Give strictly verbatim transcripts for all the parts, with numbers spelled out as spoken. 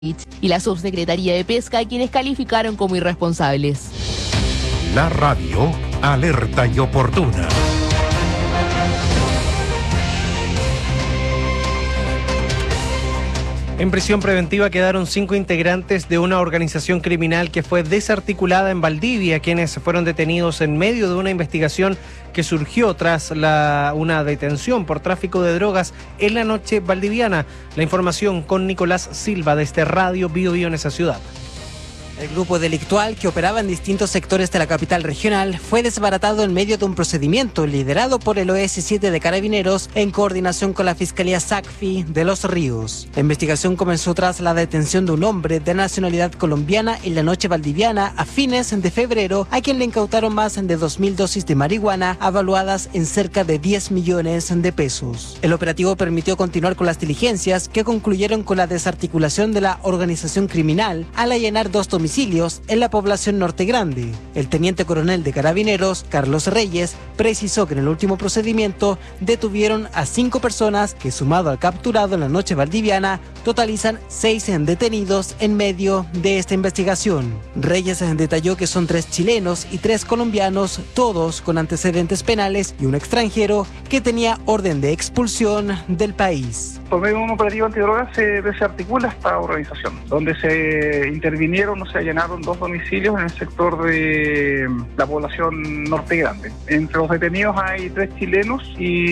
y la Subsecretaría de Pesca, a quienes calificaron como irresponsables. La radio alerta y oportuna. En prisión preventiva quedaron cinco integrantes de una organización criminal que fue desarticulada en Valdivia, quienes fueron detenidos en medio de una investigación que surgió tras la, una detención por tráfico de drogas en la noche valdiviana. La información con Nicolás Silva desde Radio Bio Bio en esa ciudad. El grupo delictual, que operaba en distintos sectores de la capital regional, fue desbaratado en medio de un procedimiento liderado por el O S siete de Carabineros en coordinación con la Fiscalía SACFI de Los Ríos. La investigación comenzó tras la detención de un hombre de nacionalidad colombiana en la noche valdiviana a fines de febrero, a quien le incautaron más de dos mil dosis de marihuana avaluadas en cerca de diez millones de pesos. El operativo permitió continuar con las diligencias que concluyeron con la desarticulación de la organización criminal al allanar dos domicilios en la población Norte Grande. El teniente coronel de Carabineros, Carlos Reyes, precisó que en el último procedimiento detuvieron a cinco personas que, sumado al capturado en la noche valdiviana, totalizan seis detenidos en medio de esta investigación. Reyes detalló que son tres chilenos y tres colombianos, todos con antecedentes penales, y un extranjero que tenía orden de expulsión del país. Por medio de un operativo antidrogas se desarticula esta organización, donde se intervinieron, no se allanaron dos domicilios en el sector de la población Norte Grande. Entre los detenidos hay tres chilenos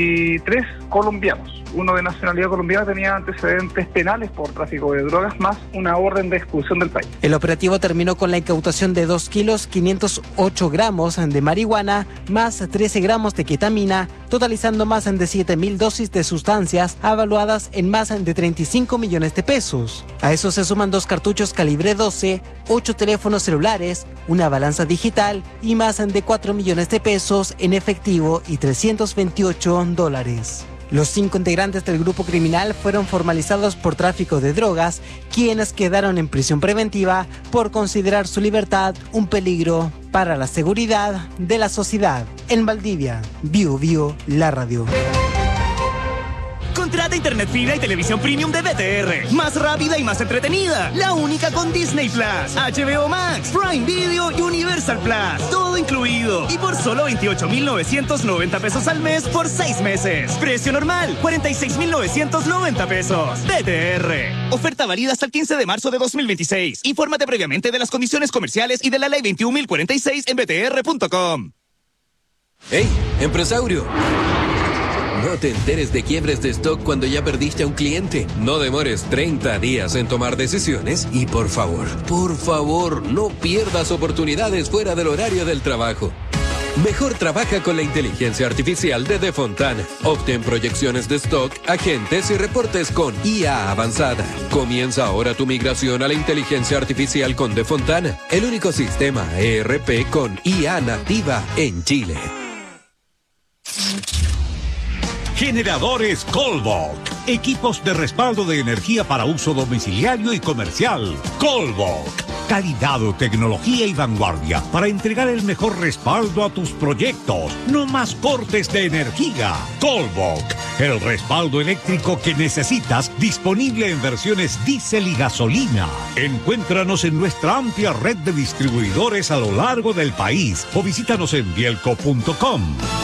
y tres colombianos. Uno de nacionalidad colombiana tenía antecedentes penales por tráfico de drogas, más una orden de expulsión del país. El operativo terminó con la incautación de dos kilos quinientos ocho gramos de marihuana, más trece gramos de ketamina, totalizando más de siete mil dosis de sustancias avaluadas en más de treinta y cinco millones de pesos. A eso se suman dos cartuchos calibre doce, ocho teléfonos celulares, una balanza digital y más de cuatro millones de pesos en efectivo y trescientos veintiocho dólares. Los cinco integrantes del grupo criminal fueron formalizados por tráfico de drogas, quienes quedaron en prisión preventiva por considerar su libertad un peligro para la seguridad de la sociedad. En Valdivia, Bio Bio, la radio. Contrata internet fibra y televisión premium de B T R. Más rápida y más entretenida. La única con Disney Plus, H B O Max, Prime Video y Universal Plus. Todo incluido. Y por solo veintiocho mil novecientos noventa pesos al mes por seis meses. Precio normal, cuarenta y seis mil novecientos noventa pesos. B T R. Oferta válida hasta el quince de marzo de dos mil veintiséis. Infórmate previamente de las condiciones comerciales y de la ley veintiún mil cuarenta y seis en b t r punto com. ¡Hey, empresario! No te enteres de quiebres de stock cuando ya perdiste a un cliente. No demores treinta días en tomar decisiones y por favor, por favor, no pierdas oportunidades fuera del horario del trabajo. Mejor trabaja con la inteligencia artificial de Defontana. Obtén proyecciones de stock, agentes y reportes con I A avanzada. Comienza ahora tu migración a la inteligencia artificial con Defontana, el único sistema E R P con I A nativa en Chile. Generadores Colbok. Equipos de respaldo de energía para uso domiciliario y comercial. Colbok. Calidad, tecnología y vanguardia para entregar el mejor respaldo a tus proyectos. No más cortes de energía. Colbok. El respaldo eléctrico que necesitas, disponible en versiones diésel y gasolina. Encuéntranos en nuestra amplia red de distribuidores a lo largo del país o visítanos en bielco punto com.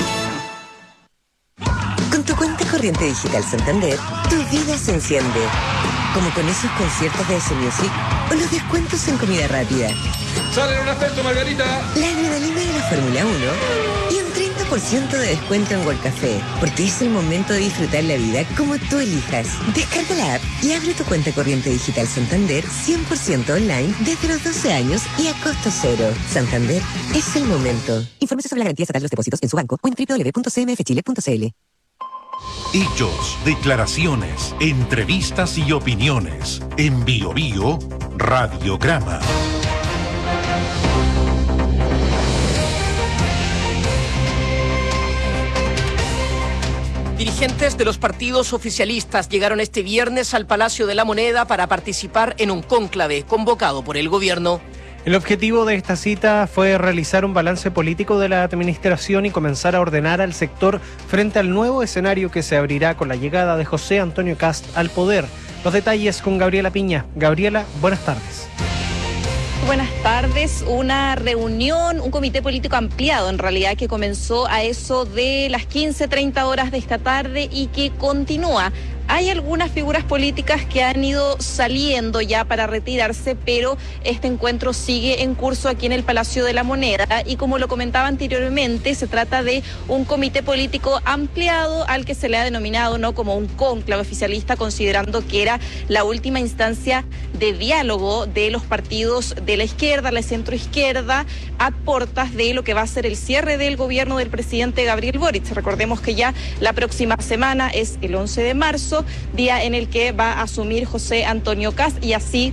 Con tu cuenta corriente digital Santander, tu vida se enciende. Como con esos conciertos de S Music o los descuentos en comida rápida. ¡Sale un afecto, Margarita! La adrenalina de la Fórmula uno y un treinta por ciento de descuento en World Café. Porque es el momento de disfrutar la vida como tú elijas. Descarga la app y abre tu cuenta corriente digital Santander cien por ciento online desde los doce años y a costo cero. Santander es el momento. Infórmese sobre la garantía estatal de los depósitos en su banco o en doble u doble u doble u punto c m f chile punto c l. Hechos, declaraciones, entrevistas y opiniones. En Bio Bio, Radiograma. Dirigentes de los partidos oficialistas llegaron este viernes al Palacio de la Moneda para participar en un cónclave convocado por el gobierno. El objetivo de esta cita fue realizar un balance político de la administración y comenzar a ordenar al sector frente al nuevo escenario que se abrirá con la llegada de José Antonio Kast al poder. Los detalles con Gabriela Piña. Gabriela, buenas tardes. Buenas tardes. Una reunión, un comité político ampliado en realidad que comenzó a eso de las quince treinta horas de esta tarde y que continúa. Hay algunas figuras políticas que han ido saliendo ya para retirarse, pero este encuentro sigue en curso aquí en el Palacio de la Moneda y como lo comentaba anteriormente, se trata de un comité político ampliado al que se le ha denominado no como un cónclave oficialista, considerando que era la última instancia de diálogo de los partidos de la izquierda, la centroizquierda, a portas de lo que va a ser el cierre del gobierno del presidente Gabriel Boric. Recordemos que ya la próxima semana es el once de marzo, día en el que va a asumir José Antonio Kast y así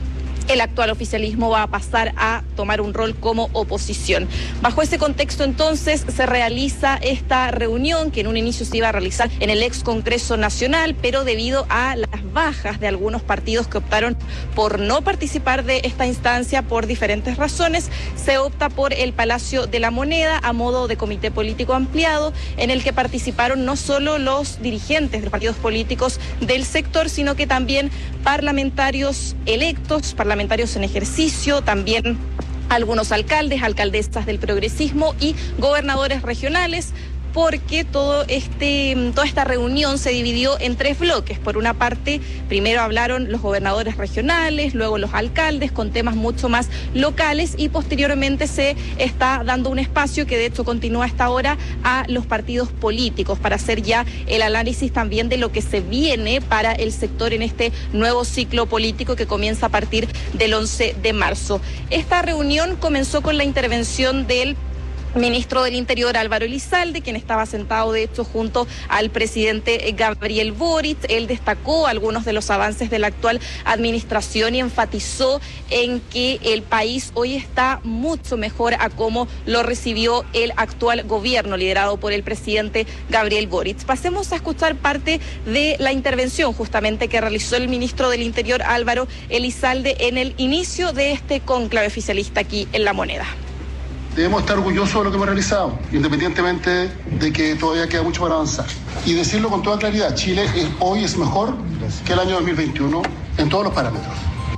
el actual oficialismo va a pasar a tomar un rol como oposición. Bajo ese contexto, entonces, se realiza esta reunión que en un inicio se iba a realizar en el ex Congreso Nacional, pero debido a las bajas de algunos partidos que optaron por no participar de esta instancia por diferentes razones, se opta por el Palacio de la Moneda a modo de comité político ampliado, en el que participaron no solo los dirigentes de los partidos políticos del sector, sino que también parlamentarios electos, parlamentarios en ejercicio, también algunos alcaldes, alcaldesas del progresismo y gobernadores regionales, porque todo este, toda esta reunión se dividió en tres bloques. Por una parte, primero hablaron los gobernadores regionales, luego los alcaldes con temas mucho más locales y posteriormente se está dando un espacio que de hecho continúa hasta ahora a los partidos políticos para hacer ya el análisis también de lo que se viene para el sector en este nuevo ciclo político que comienza a partir del once de marzo. Esta reunión comenzó con la intervención del ministro del Interior Álvaro Elizalde, quien estaba sentado de hecho junto al presidente Gabriel Boric. Él destacó algunos de los avances de la actual administración y enfatizó en que el país hoy está mucho mejor a cómo lo recibió el actual gobierno liderado por el presidente Gabriel Boric. Pasemos a escuchar parte de la intervención justamente que realizó el ministro del Interior Álvaro Elizalde en el inicio de este cónclave oficialista aquí en La Moneda. Debemos estar orgullosos de lo que hemos realizado, independientemente de que todavía queda mucho para avanzar. Y decirlo con toda claridad, Chile es, hoy es mejor que el año dos mil veintiuno en todos los parámetros.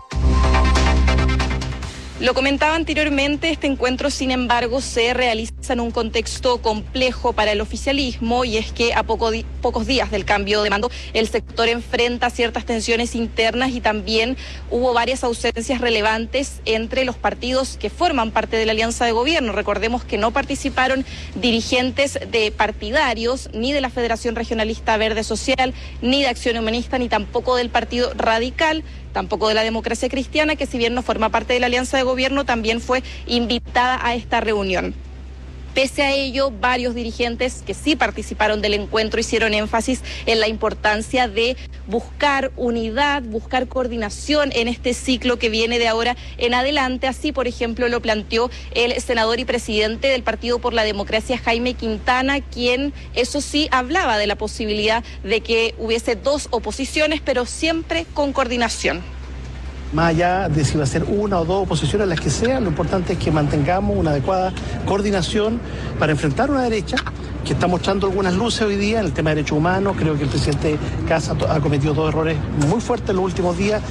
Lo comentaba anteriormente, este encuentro, sin embargo, se realiza en un contexto complejo para el oficialismo y es que a poco di- pocos días del cambio de mando, el sector enfrenta ciertas tensiones internas y también hubo varias ausencias relevantes entre los partidos que forman parte de la alianza de gobierno. Recordemos que no participaron dirigentes de partidarios, ni de la Federación Regionalista Verde Social, ni de Acción Humanista, ni tampoco del Partido Radical, tampoco de la Democracia Cristiana, que si bien no forma parte de la alianza de gobierno, también fue invitada a esta reunión. Pese a ello, varios dirigentes que sí participaron del encuentro hicieron énfasis en la importancia de buscar unidad, buscar coordinación en este ciclo que viene de ahora en adelante. Así, por ejemplo, lo planteó el senador y presidente del Partido por la Democracia, Jaime Quintana, quien, eso sí, hablaba de la posibilidad de que hubiese dos oposiciones, pero siempre con coordinación. Más allá de si va a ser una o dos oposiciones, las que sean, lo importante es que mantengamos una adecuada coordinación para enfrentar una derecha que está mostrando algunas luces hoy día en el tema de derechos humanos. Creo que el presidente Kast ha cometido dos errores muy fuertes en los últimos días.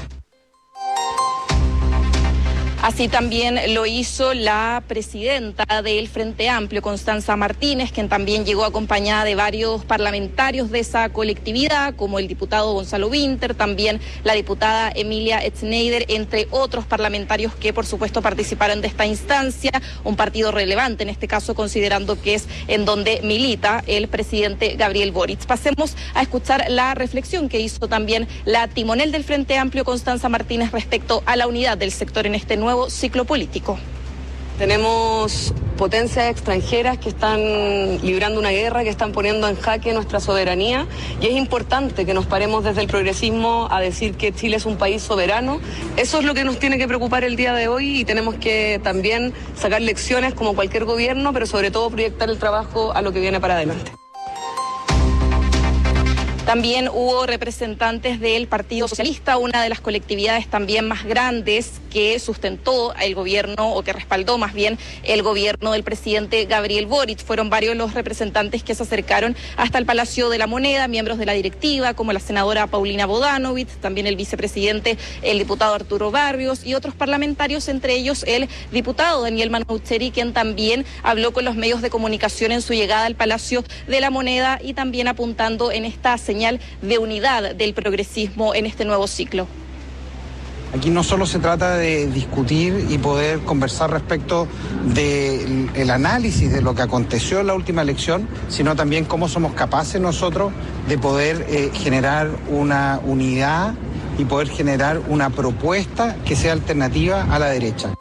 Así también lo hizo la presidenta del Frente Amplio, Constanza Martínez, quien también llegó acompañada de varios parlamentarios de esa colectividad, como el diputado Gonzalo Winter, también la diputada Emilia Schneider, entre otros parlamentarios que por supuesto participaron de esta instancia, un partido relevante en este caso, considerando que es en donde milita el presidente Gabriel Boric. Pasemos a escuchar la reflexión que hizo también la timonel del Frente Amplio, Constanza Martínez, respecto a la unidad del sector en este nuevo ciclo político. Tenemos potencias extranjeras que están librando una guerra, que están poniendo en jaque nuestra soberanía, y es importante que nos paremos desde el progresismo a decir que Chile es un país soberano. Eso es lo que nos tiene que preocupar el día de hoy y tenemos que también sacar lecciones como cualquier gobierno, pero sobre todo proyectar el trabajo a lo que viene para adelante. También hubo representantes del Partido Socialista, una de las colectividades también más grandes que sustentó el gobierno, o que respaldó más bien el gobierno del presidente Gabriel Boric. Fueron varios los representantes que se acercaron hasta el Palacio de la Moneda, miembros de la directiva, como la senadora Paulina Bodanovich, también el vicepresidente, el diputado Arturo Barrios y otros parlamentarios, entre ellos el diputado Daniel Manoucheri, quien también habló con los medios de comunicación en su llegada al Palacio de la Moneda y también apuntando en esta señal de unidad del progresismo en este nuevo ciclo. Aquí no solo se trata de discutir y poder conversar respecto del análisis de lo que aconteció en la última elección, sino también cómo somos capaces nosotros de poder eh, generar una unidad y poder generar una propuesta que sea alternativa a la derecha.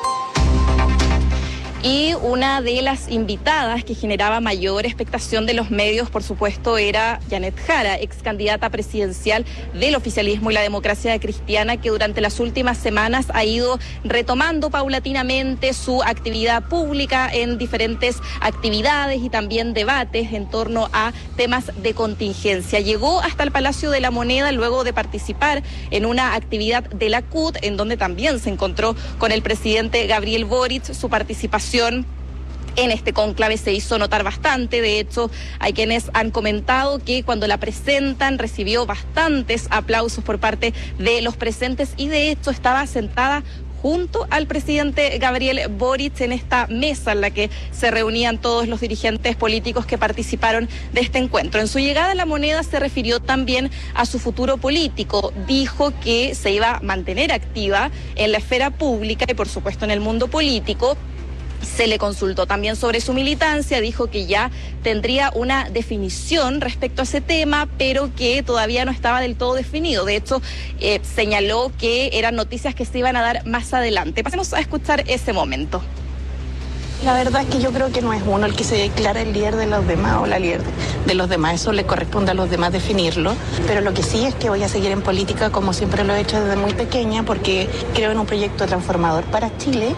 Y una de las invitadas que generaba mayor expectación de los medios, por supuesto, era Janet Jara, ex candidata presidencial del oficialismo y la democracia cristiana, que durante las últimas semanas ha ido retomando paulatinamente su actividad pública en diferentes actividades y también debates en torno a temas de contingencia. Llegó hasta el Palacio de la Moneda luego de participar en una actividad de la C U T, en donde también se encontró con el presidente Gabriel Boric. Su participación en este cónclave se hizo notar bastante. De hecho, hay quienes han comentado que cuando la presentan recibió bastantes aplausos por parte de los presentes y de hecho estaba sentada junto al presidente Gabriel Boric en esta mesa en la que se reunían todos los dirigentes políticos que participaron de este encuentro. En su llegada a la Moneda se refirió también a su futuro político. Dijo que se iba a mantener activa en la esfera pública y por supuesto en el mundo político. Se le consultó también sobre su militancia, dijo que ya tendría una definición respecto a ese tema, pero que todavía no estaba del todo definido. De hecho, eh, señaló que eran noticias que se iban a dar más adelante. Pasemos a escuchar ese momento. La verdad es que yo creo que no es uno el que se declara el líder de los demás o la líder de los demás. Eso le corresponde a los demás definirlo. Pero lo que sí es que voy a seguir en política como siempre lo he hecho desde muy pequeña, porque creo en un proyecto transformador para Chile.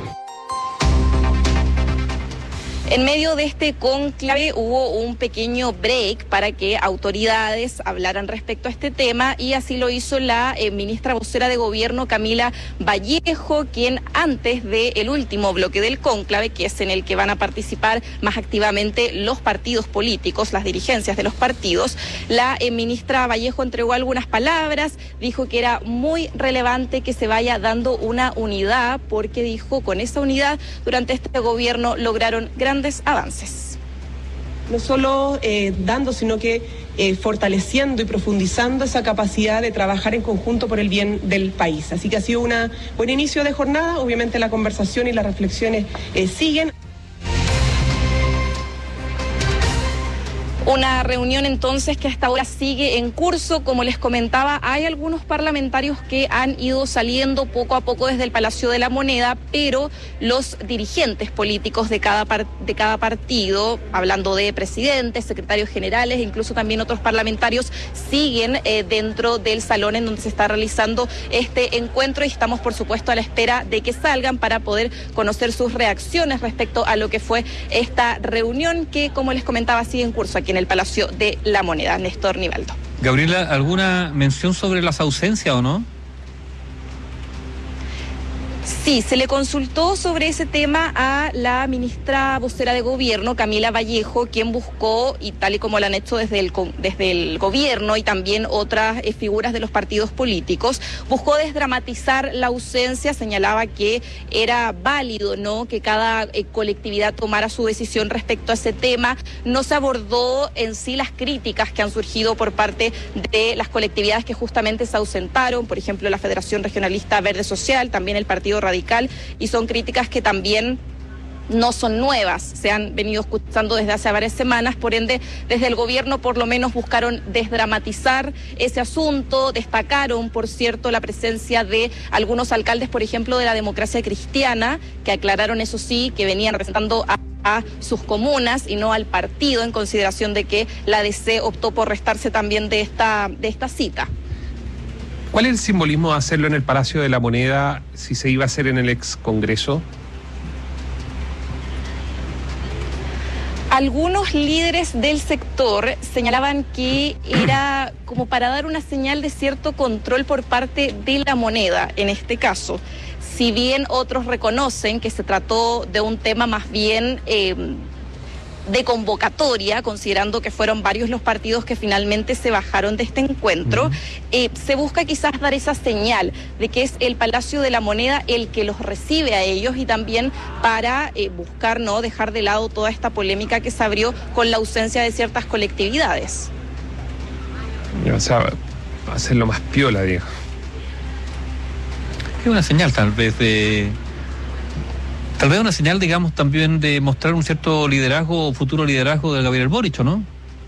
En medio de este cónclave hubo un pequeño break para que autoridades hablaran respecto a este tema y así lo hizo la eh, ministra vocera de gobierno Camila Vallejo, quien antes del último bloque del cónclave, que es en el que van a participar más activamente los partidos políticos, las dirigencias de los partidos, la eh, ministra Vallejo entregó algunas palabras, dijo que era muy relevante que se vaya dando una unidad, porque dijo con esa unidad durante este gobierno lograron grandes avances. No solo eh, dando, sino que eh, fortaleciendo y profundizando esa capacidad de trabajar en conjunto por el bien del país. Así que ha sido un buen inicio de jornada. Obviamente la conversación y las reflexiones eh, siguen. Una reunión entonces que hasta ahora sigue en curso. Como les comentaba, hay algunos parlamentarios que han ido saliendo poco a poco desde el Palacio de la Moneda, pero los dirigentes políticos de cada, par de cada partido, hablando de presidentes, secretarios generales e incluso también otros parlamentarios, siguen eh, dentro del salón en donde se está realizando este encuentro y estamos por supuesto a la espera de que salgan para poder conocer sus reacciones respecto a lo que fue esta reunión que, como les comentaba, sigue en curso aquí en el Palacio de la Moneda. Néstor Nivaldo. Gabriela, ¿alguna mención sobre las ausencias o no? Sí, se le consultó sobre ese tema a la ministra vocera de gobierno, Camila Vallejo, quien buscó, y tal y como lo han hecho desde el, desde el gobierno y también otras eh, figuras de los partidos políticos, buscó desdramatizar la ausencia, señalaba que era válido, ¿no?, que cada eh, colectividad tomara su decisión respecto a ese tema. No se abordó en sí las críticas que han surgido por parte de las colectividades que justamente se ausentaron, por ejemplo, la Federación Regionalista Verde Social, también el Partido Radical, y son críticas que también no son nuevas, se han venido escuchando desde hace varias semanas, por ende, desde el gobierno por lo menos buscaron desdramatizar ese asunto, destacaron, por cierto, la presencia de algunos alcaldes, por ejemplo, de la democracia cristiana, que aclararon, eso sí, que venían representando a a sus comunas y no al partido, en consideración de que la D C optó por restarse también de esta, de esta cita. ¿Cuál es el simbolismo de hacerlo en el Palacio de la Moneda si se iba a hacer en el ex Congreso? Algunos líderes del sector señalaban que era como para dar una señal de cierto control por parte de la moneda, en este caso. Si bien otros reconocen que se trató de un tema más bien eh, de convocatoria, considerando que fueron varios los partidos que finalmente se bajaron de este encuentro, eh, se busca quizás dar esa señal de que es el Palacio de la Moneda el que los recibe a ellos y también para eh, buscar no dejar de lado toda esta polémica que se abrió con la ausencia de ciertas colectividades. O sea, hacerlo más piola, Diego. Es una señal tal vez de... Tal vez una señal, digamos, también de mostrar un cierto liderazgo, futuro liderazgo de Gabriel Boric, ¿no?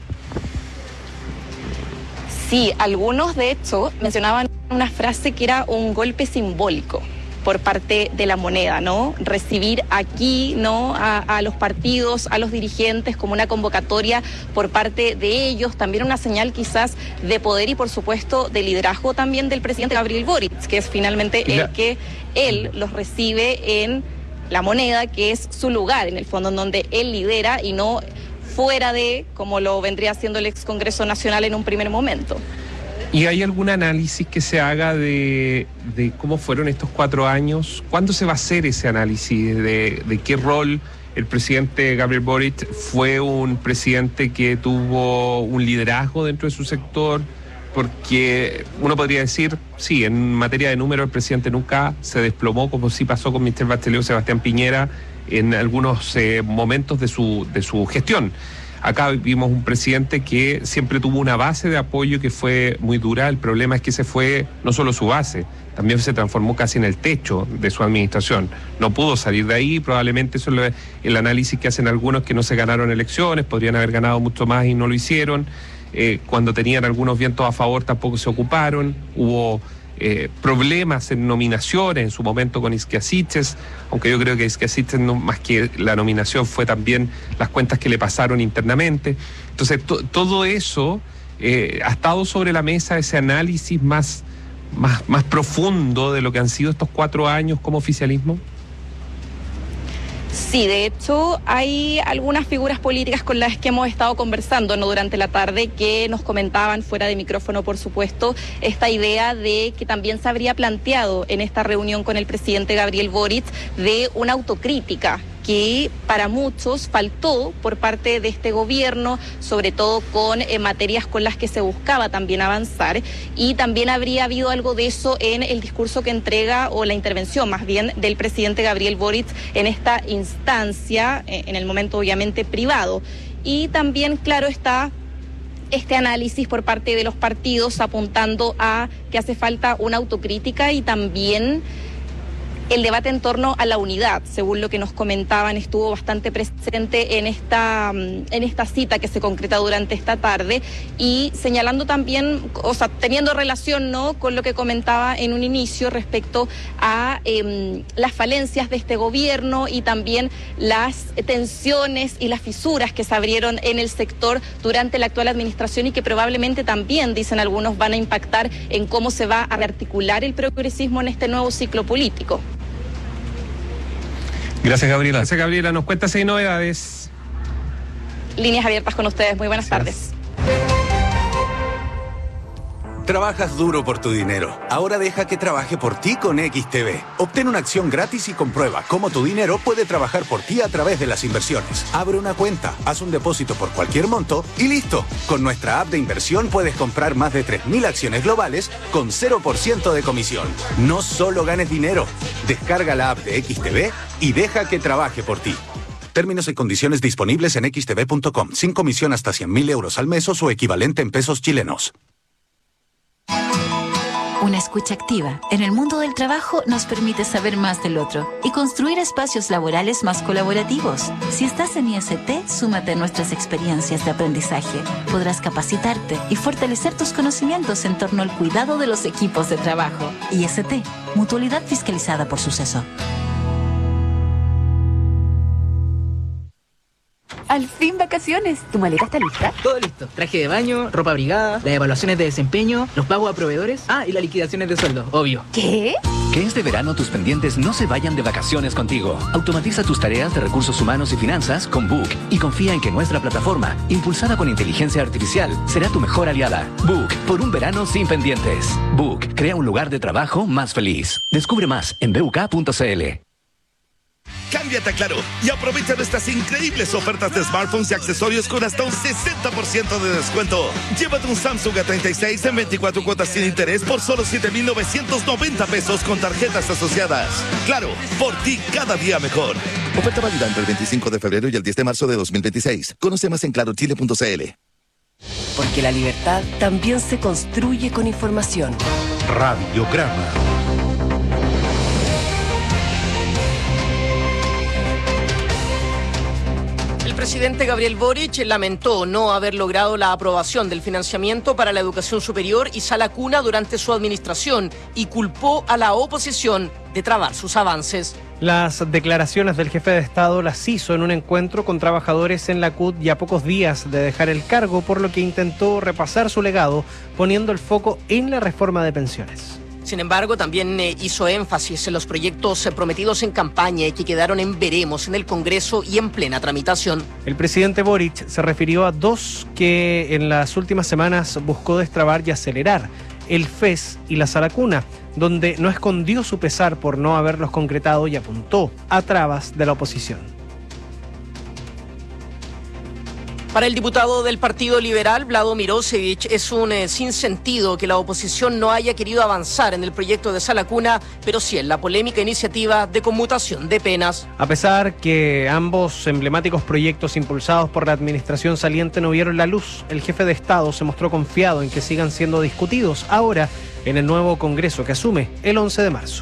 Sí, algunos de hecho mencionaban una frase que era un golpe simbólico por parte de la moneda, ¿no? Recibir aquí, ¿no? A, a los partidos, a los dirigentes como una convocatoria por parte de ellos, también una señal quizás de poder y por supuesto de liderazgo también del presidente Gabriel Boric, que es finalmente la... el que él los recibe en la moneda, que es su lugar, en el fondo, en donde él lidera y no fuera de, como lo vendría haciendo el ex Congreso Nacional en un primer momento. ¿Y hay algún análisis que se haga de, de cómo fueron estos cuatro años? ¿Cuándo se va a hacer ese análisis de, de qué rol el presidente Gabriel Boric fue un presidente que tuvo un liderazgo dentro de su sector? Porque uno podría decir, sí, en materia de números el presidente nunca se desplomó, como sí pasó con mister Bachelet o Sebastián Piñera en algunos eh, momentos de su, de su gestión. Acá vimos un presidente que siempre tuvo una base de apoyo que fue muy dura. El problema es que se fue no solo su base, también se transformó casi en el techo de su administración. No pudo salir de ahí, probablemente eso es el análisis que hacen algunos, que no se ganaron elecciones, podrían haber ganado mucho más y no lo hicieron. Eh, cuando tenían algunos vientos a favor tampoco se ocuparon, hubo eh, problemas en nominaciones en su momento con Isquiasiches, aunque yo creo que Isquiasiches no, más que la nominación fue también las cuentas que le pasaron internamente. Entonces to, todo eso eh, ha estado sobre la mesa, ese análisis más, más, más profundo de lo que han sido estos cuatro años como oficialismo. Sí, de hecho hay algunas figuras políticas con las que hemos estado conversando, ¿no?, durante la tarde, que nos comentaban fuera de micrófono, por supuesto, esta idea de que también se habría planteado en esta reunión con el presidente Gabriel Boric de una autocrítica que para muchos faltó por parte de este gobierno, sobre todo con eh, materias con las que se buscaba también avanzar, y también habría habido algo de eso en el discurso que entrega, o la intervención más bien, del presidente Gabriel Boric en esta instancia, eh, en el momento obviamente privado. Y también, claro, está este análisis por parte de los partidos apuntando a que hace falta una autocrítica y también el debate en torno a la unidad, según lo que nos comentaban, estuvo bastante presente en esta, en esta cita que se concreta durante esta tarde, y señalando también, o sea, teniendo relación, ¿no?, con lo que comentaba en un inicio respecto a eh, las falencias de este gobierno y también las tensiones y las fisuras que se abrieron en el sector durante la actual administración y que probablemente también, dicen algunos, van a impactar en cómo se va a rearticular el progresismo en este nuevo ciclo político. Gracias, Gabriela. Gracias, Gabriela. Nos cuenta seis novedades. Líneas abiertas con ustedes. Muy buenas Gracias. tardes. Trabajas duro por tu dinero. Ahora deja que trabaje por ti con X T B. Obtén una acción gratis y comprueba cómo tu dinero puede trabajar por ti a través de las inversiones. Abre una cuenta, haz un depósito por cualquier monto y listo. Con nuestra app de inversión puedes comprar más de tres mil acciones globales con cero por ciento de comisión. No solo ganes dinero. Descarga la app de X T B y deja que trabaje por ti. Términos y condiciones disponibles en x t b punto com. Sin comisión hasta cien mil euros al mes o su equivalente en pesos chilenos. Una escucha activa en el mundo del trabajo nos permite saber más del otro y construir espacios laborales más colaborativos. Si estás en I S T, súmate a nuestras experiencias de aprendizaje. Podrás capacitarte y fortalecer tus conocimientos en torno al cuidado de los equipos de trabajo. I S T, mutualidad fiscalizada por Suceso. Al fin vacaciones. ¿Tu maleta está lista? Todo listo. Traje de baño, ropa abrigada, las evaluaciones de desempeño, los pagos a proveedores. Ah, y las liquidaciones de sueldo, obvio. ¿Qué? Que este verano tus pendientes no se vayan de vacaciones contigo. Automatiza tus tareas de recursos humanos y finanzas con Book y confía en que nuestra plataforma, impulsada con inteligencia artificial, será tu mejor aliada. Book, por un verano sin pendientes. Book, crea un lugar de trabajo más feliz. Descubre más en b u k punto c l. Cámbiate a Claro y aprovecha nuestras increíbles ofertas de smartphones y accesorios con hasta un sesenta por ciento de descuento. Llévate un Samsung A treinta y seis en veinticuatro cuotas sin interés por solo siete mil novecientos noventa pesos con tarjetas asociadas. Claro, por ti cada día mejor. Oferta válida entre el veinticinco de febrero y el diez de marzo de dos mil veintiséis. Conoce más en claro chile punto c l. Porque la libertad también se construye con información. Radiograma. El presidente Gabriel Boric lamentó no haber logrado la aprobación del financiamiento para la educación superior y sala cuna durante su administración y culpó a la oposición de trabar sus avances. Las declaraciones del jefe de Estado las hizo en un encuentro con trabajadores en la C U T y a pocos días de dejar el cargo, por lo que intentó repasar su legado poniendo el foco en la reforma de pensiones. Sin embargo, también eh, hizo énfasis en los proyectos eh, prometidos en campaña y que quedaron en veremos en el Congreso y en plena tramitación. El presidente Boric se refirió a dos que en las últimas semanas buscó destrabar y acelerar: el F E S y la sala cuna, donde no escondió su pesar por no haberlos concretado y apuntó a trabas de la oposición. Para el diputado del Partido Liberal, Vlado Mirosevich, es un eh, sinsentido que la oposición no haya querido avanzar en el proyecto de sala cuna, pero sí en la polémica iniciativa de conmutación de penas. A pesar que ambos emblemáticos proyectos impulsados por la administración saliente no vieron la luz, el jefe de Estado se mostró confiado en que sigan siendo discutidos ahora en el nuevo Congreso que asume el once de marzo.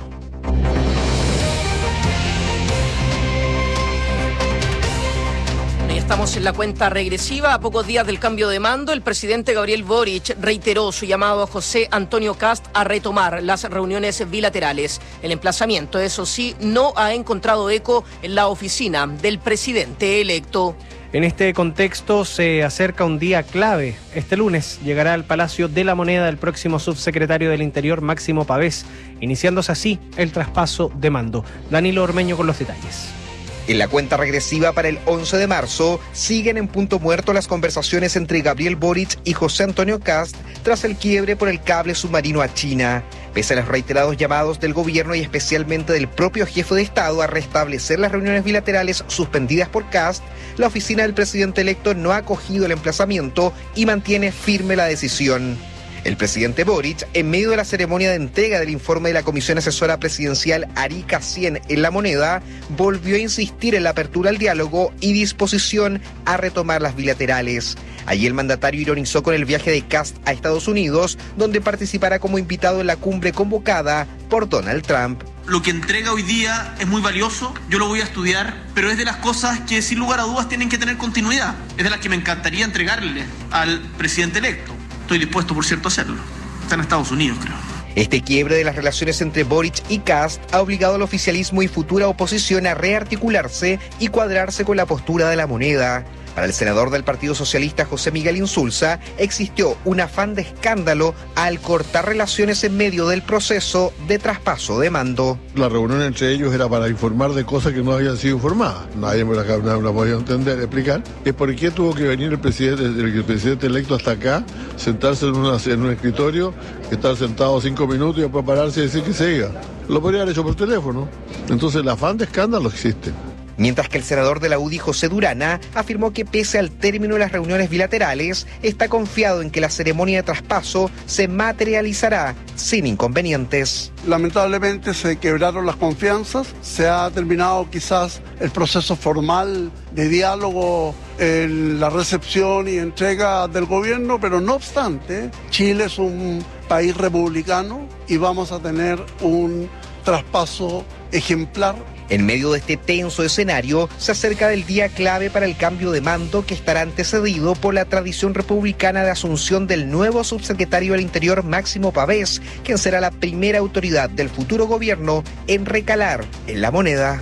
Estamos en la cuenta regresiva. A pocos días del cambio de mando, el presidente Gabriel Boric reiteró su llamado a José Antonio Kast a retomar las reuniones bilaterales. El emplazamiento, eso sí, no ha encontrado eco en la oficina del presidente electo. En este contexto se acerca un día clave. Este lunes llegará al Palacio de la Moneda el próximo subsecretario del Interior, Máximo Pavés, iniciándose así el traspaso de mando. Danilo Ormeño con los detalles. En la cuenta regresiva para el once de marzo, siguen en punto muerto las conversaciones entre Gabriel Boric y José Antonio Kast tras el quiebre por el cable submarino a China. Pese a los reiterados llamados del gobierno y especialmente del propio jefe de Estado a restablecer las reuniones bilaterales suspendidas por Kast, la oficina del presidente electo no ha acogido el emplazamiento y mantiene firme la decisión. El presidente Boric, en medio de la ceremonia de entrega del informe de la Comisión Asesora Presidencial Arica cien en La Moneda, volvió a insistir en la apertura al diálogo y disposición a retomar las bilaterales. Allí el mandatario ironizó con el viaje de Kast a Estados Unidos, donde participará como invitado en la cumbre convocada por Donald Trump. Lo que entrega hoy día es muy valioso, yo lo voy a estudiar, pero es de las cosas que sin lugar a dudas tienen que tener continuidad. Es de las que me encantaría entregarle al presidente electo. Estoy dispuesto, por cierto, a hacerlo. Está en Estados Unidos, creo. Este quiebre de las relaciones entre Boric y Kast ha obligado al oficialismo y futura oposición a rearticularse y cuadrarse con la postura de La Moneda. Para el senador del Partido Socialista, José Miguel Insulza, existió un afán de escándalo al cortar relaciones en medio del proceso de traspaso de mando. La reunión entre ellos era para informar de cosas que no habían sido informadas. Nadie me la, me la podía entender, explicar. Es por qué tuvo que venir el presidente, el, el presidente electo hasta acá, sentarse en, una, en un escritorio, estar sentado cinco minutos y después pararse y decir que se iba. Lo podría haber hecho por teléfono. Entonces el afán de escándalo existe. Mientras que el senador de la U D I, José Durana, afirmó que pese al término de las reuniones bilaterales, está confiado en que la ceremonia de traspaso se materializará sin inconvenientes. Lamentablemente se quebraron las confianzas, se ha terminado quizás el proceso formal de diálogo en la recepción y entrega del gobierno, pero no obstante, Chile es un país republicano y vamos a tener un traspaso ejemplar. En medio de este tenso escenario, se acerca del día clave para el cambio de mando que estará antecedido por la tradición republicana de asunción del nuevo subsecretario del Interior, Máximo Pavés, quien será la primera autoridad del futuro gobierno en recalar en La Moneda.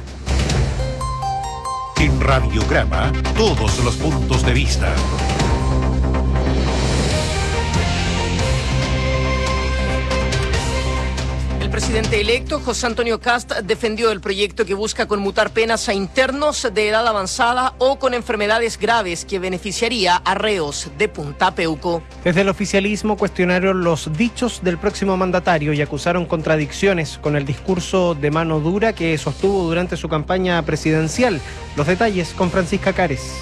En Radiograma, todos los puntos de vista. El presidente electo, José Antonio Cast, defendió el proyecto que busca conmutar penas a internos de edad avanzada o con enfermedades graves que beneficiaría a reos de Punta Peuco. Desde el oficialismo cuestionaron los dichos del próximo mandatario y acusaron contradicciones con el discurso de mano dura que sostuvo durante su campaña presidencial. Los detalles con Francisca Cares.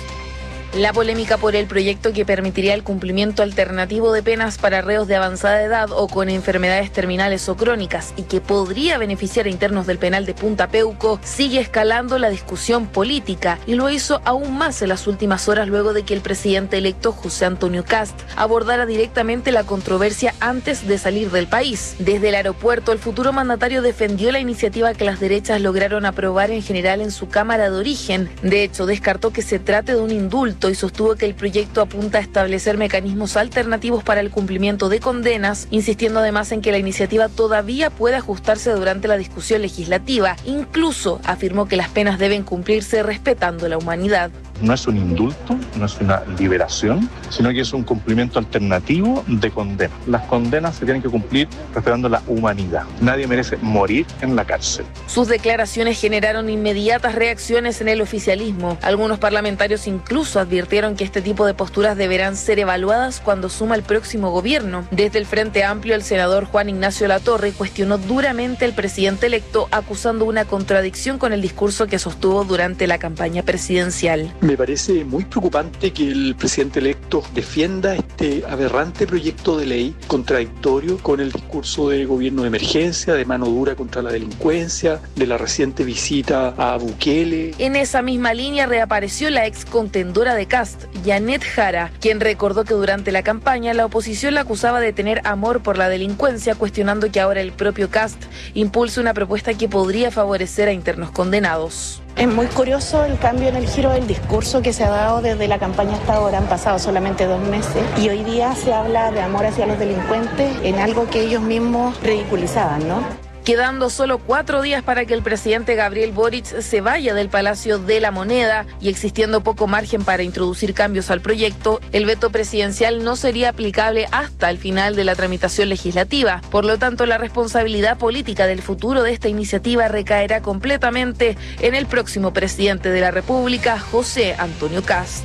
La polémica por el proyecto que permitiría el cumplimiento alternativo de penas para reos de avanzada edad o con enfermedades terminales o crónicas y que podría beneficiar a internos del penal de Punta Peuco sigue escalando la discusión política y lo hizo aún más en las últimas horas luego de que el presidente electo José Antonio Cast abordara directamente la controversia antes de salir del país. Desde el aeropuerto, el futuro mandatario defendió la iniciativa que las derechas lograron aprobar en general en su Cámara de Origen. De hecho, descartó que se trate de un indulto y sostuvo que el proyecto apunta a establecer mecanismos alternativos para el cumplimiento de condenas, insistiendo además en que la iniciativa todavía puede ajustarse durante la discusión legislativa. Incluso afirmó que las penas deben cumplirse respetando la humanidad. No es un indulto, no es una liberación, sino que es un cumplimiento alternativo de condena. Las condenas se tienen que cumplir respetando la humanidad. Nadie merece morir en la cárcel. Sus declaraciones generaron inmediatas reacciones en el oficialismo. Algunos parlamentarios incluso advirtieron que este tipo de posturas deberán ser evaluadas cuando suma el próximo gobierno. Desde el Frente Amplio, el senador Juan Ignacio Latorre cuestionó duramente al presidente electo, acusando una contradicción con el discurso que sostuvo durante la campaña presidencial. Me parece muy preocupante que el presidente electo defienda este aberrante proyecto de ley contradictorio con el discurso de gobierno de emergencia, de mano dura contra la delincuencia, de la reciente visita a Bukele. En esa misma línea reapareció la ex contendora de Cast, Janet Jara, quien recordó que durante la campaña la oposición la acusaba de tener amor por la delincuencia, cuestionando que ahora el propio Cast impulse una propuesta que podría favorecer a internos condenados. Es muy curioso el cambio en el giro del discurso que se ha dado desde la campaña hasta ahora. Han pasado solamente dos meses y hoy día se habla de amor hacia los delincuentes en algo que ellos mismos ridiculizaban, ¿no? Quedando solo cuatro días para que el presidente Gabriel Boric se vaya del Palacio de la Moneda y existiendo poco margen para introducir cambios al proyecto, el veto presidencial no sería aplicable hasta el final de la tramitación legislativa. Por lo tanto, la responsabilidad política del futuro de esta iniciativa recaerá completamente en el próximo presidente de la República, José Antonio Cast.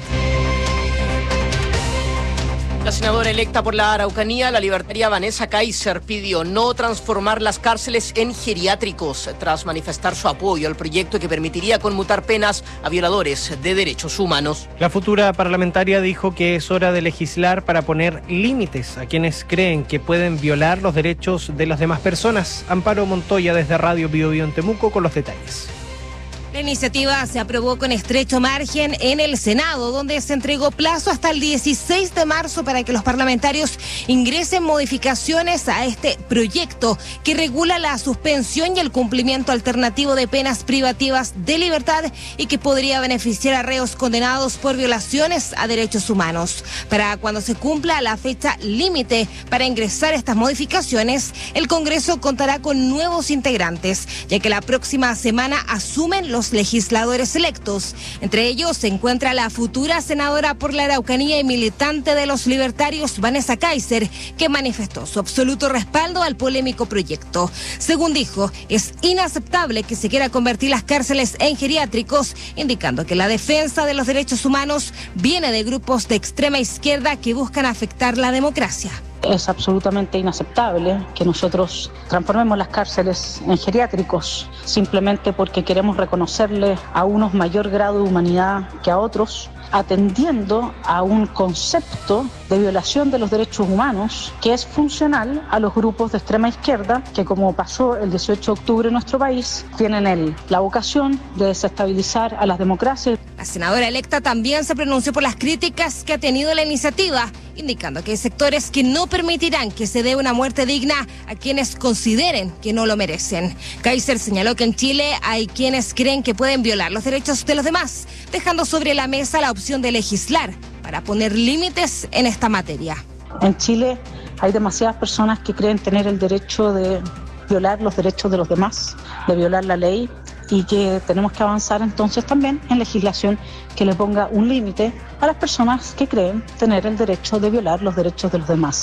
La senadora electa por la Araucanía, la libertaria Vanessa Kaiser, pidió no transformar las cárceles en geriátricos tras manifestar su apoyo al proyecto que permitiría conmutar penas a violadores de derechos humanos. La futura parlamentaria dijo que es hora de legislar para poner límites a quienes creen que pueden violar los derechos de las demás personas. Amparo Montoya desde Radio Bio Bio en Temuco con los detalles. La iniciativa se aprobó con estrecho margen en el Senado, donde se entregó plazo hasta el dieciséis de marzo para que los parlamentarios ingresen modificaciones a este proyecto que regula la suspensión y el cumplimiento alternativo de penas privativas de libertad y que podría beneficiar a reos condenados por violaciones a derechos humanos. Para cuando se cumpla la fecha límite para ingresar estas modificaciones, el Congreso contará con nuevos integrantes, ya que la próxima semana asumen los legisladores electos. Entre ellos se encuentra la futura senadora por la Araucanía y militante de los libertarios Vanessa Kaiser, que manifestó su absoluto respaldo al polémico proyecto. Según dijo, es inaceptable que se quiera convertir las cárceles en geriátricos, indicando que la defensa de los derechos humanos viene de grupos de extrema izquierda que buscan afectar la democracia. Es absolutamente inaceptable que nosotros transformemos las cárceles en geriátricos simplemente porque queremos reconocerle a unos mayor grado de humanidad que a otros, atendiendo a un concepto de violación de los derechos humanos que es funcional a los grupos de extrema izquierda que, como pasó el dieciocho de octubre en nuestro país, tienen el, la vocación de desestabilizar a las democracias. La senadora electa también se pronunció por las críticas que ha tenido la iniciativa, indicando que hay sectores que no permitirán que se dé una muerte digna a quienes consideren que no lo merecen. Kaiser señaló que en Chile hay quienes creen que pueden violar los derechos de los demás, dejando sobre la mesa la opción de legislar para poner límites en esta materia. En Chile hay demasiadas personas que creen tener el derecho de violar los derechos de los demás, de violar la ley, y que tenemos que avanzar entonces también en legislación que le ponga un límite a las personas que creen tener el derecho de violar los derechos de los demás.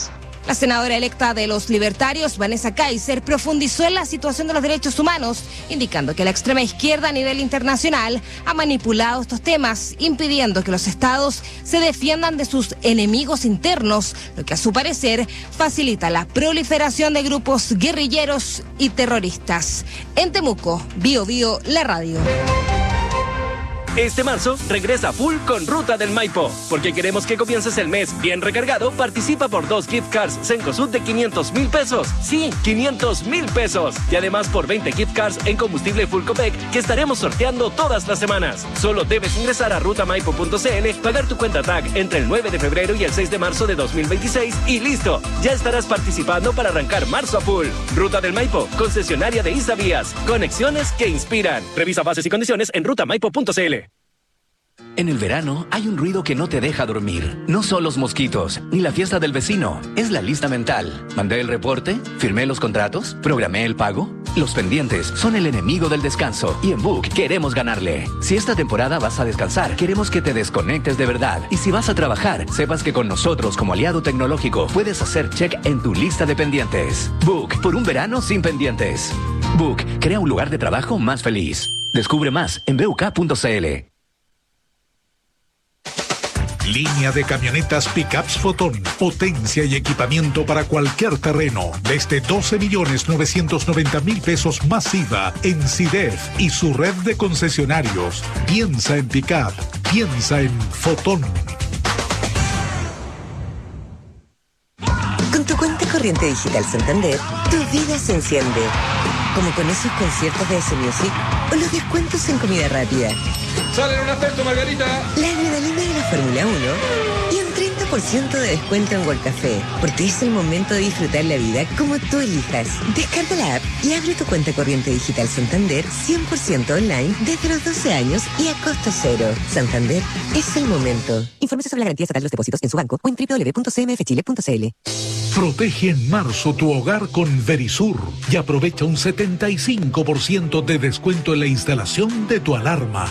La senadora electa de los Libertarios, Vanessa Kaiser, profundizó en la situación de los derechos humanos, indicando que la extrema izquierda a nivel internacional ha manipulado estos temas, impidiendo que los estados se defiendan de sus enemigos internos, lo que a su parecer facilita la proliferación de grupos guerrilleros y terroristas. En Temuco, Bio Bio, la radio. Este marzo regresa full con Ruta del Maipo. Porque queremos que comiences el mes bien recargado, participa por dos gift cards Cencosud de quinientos mil pesos. Sí, quinientos mil pesos. Y además por veinte gift cards en combustible Full Copec que estaremos sorteando todas las semanas. Solo debes ingresar a ruta maipo punto c l, pagar tu cuenta T A C entre el nueve de febrero y el seis de marzo de dos mil veintiséis y listo. Ya estarás participando para arrancar marzo a full. Ruta del Maipo, concesionaria de Isavías. Conexiones que inspiran. Revisa bases y condiciones en ruta maipo punto c l. En el verano hay un ruido que no te deja dormir. No son los mosquitos, ni la fiesta del vecino. Es la lista mental. ¿Mandé el reporte? ¿Firmé los contratos? ¿Programé el pago? Los pendientes son el enemigo del descanso. Y en Book queremos ganarle. Si esta temporada vas a descansar, queremos que te desconectes de verdad. Y si vas a trabajar, sepas que con nosotros como aliado tecnológico puedes hacer check en tu lista de pendientes. Book, por un verano sin pendientes. Book, crea un lugar de trabajo más feliz. Descubre más en b u k punto c l. Línea de camionetas Pickups Fotón. Potencia y equipamiento para cualquier terreno. Desde doce millones novecientos noventa mil pesos más I V A en C I D E F y su red de concesionarios. Piensa en Pickup. Piensa en Fotón. Con tu cuenta corriente digital Santander, tu vida se enciende. Como con esos conciertos de S Music o los descuentos en comida rápida. ¡Sale en un afecto, Margarita! La adrenalina de la Fórmula uno y un treinta por ciento de descuento en World Café. Porque es el momento de disfrutar la vida como tú elijas. Descarga la app y abre tu cuenta corriente digital Santander cien por ciento online desde los doce años y a costo cero. Santander es el momento. Infórmese sobre la garantía estatal de los depósitos en su banco o en w w w punto c m f chile punto c l. Protege en marzo tu hogar con Verisur y aprovecha un setenta y cinco por ciento de descuento en la instalación de tu alarma.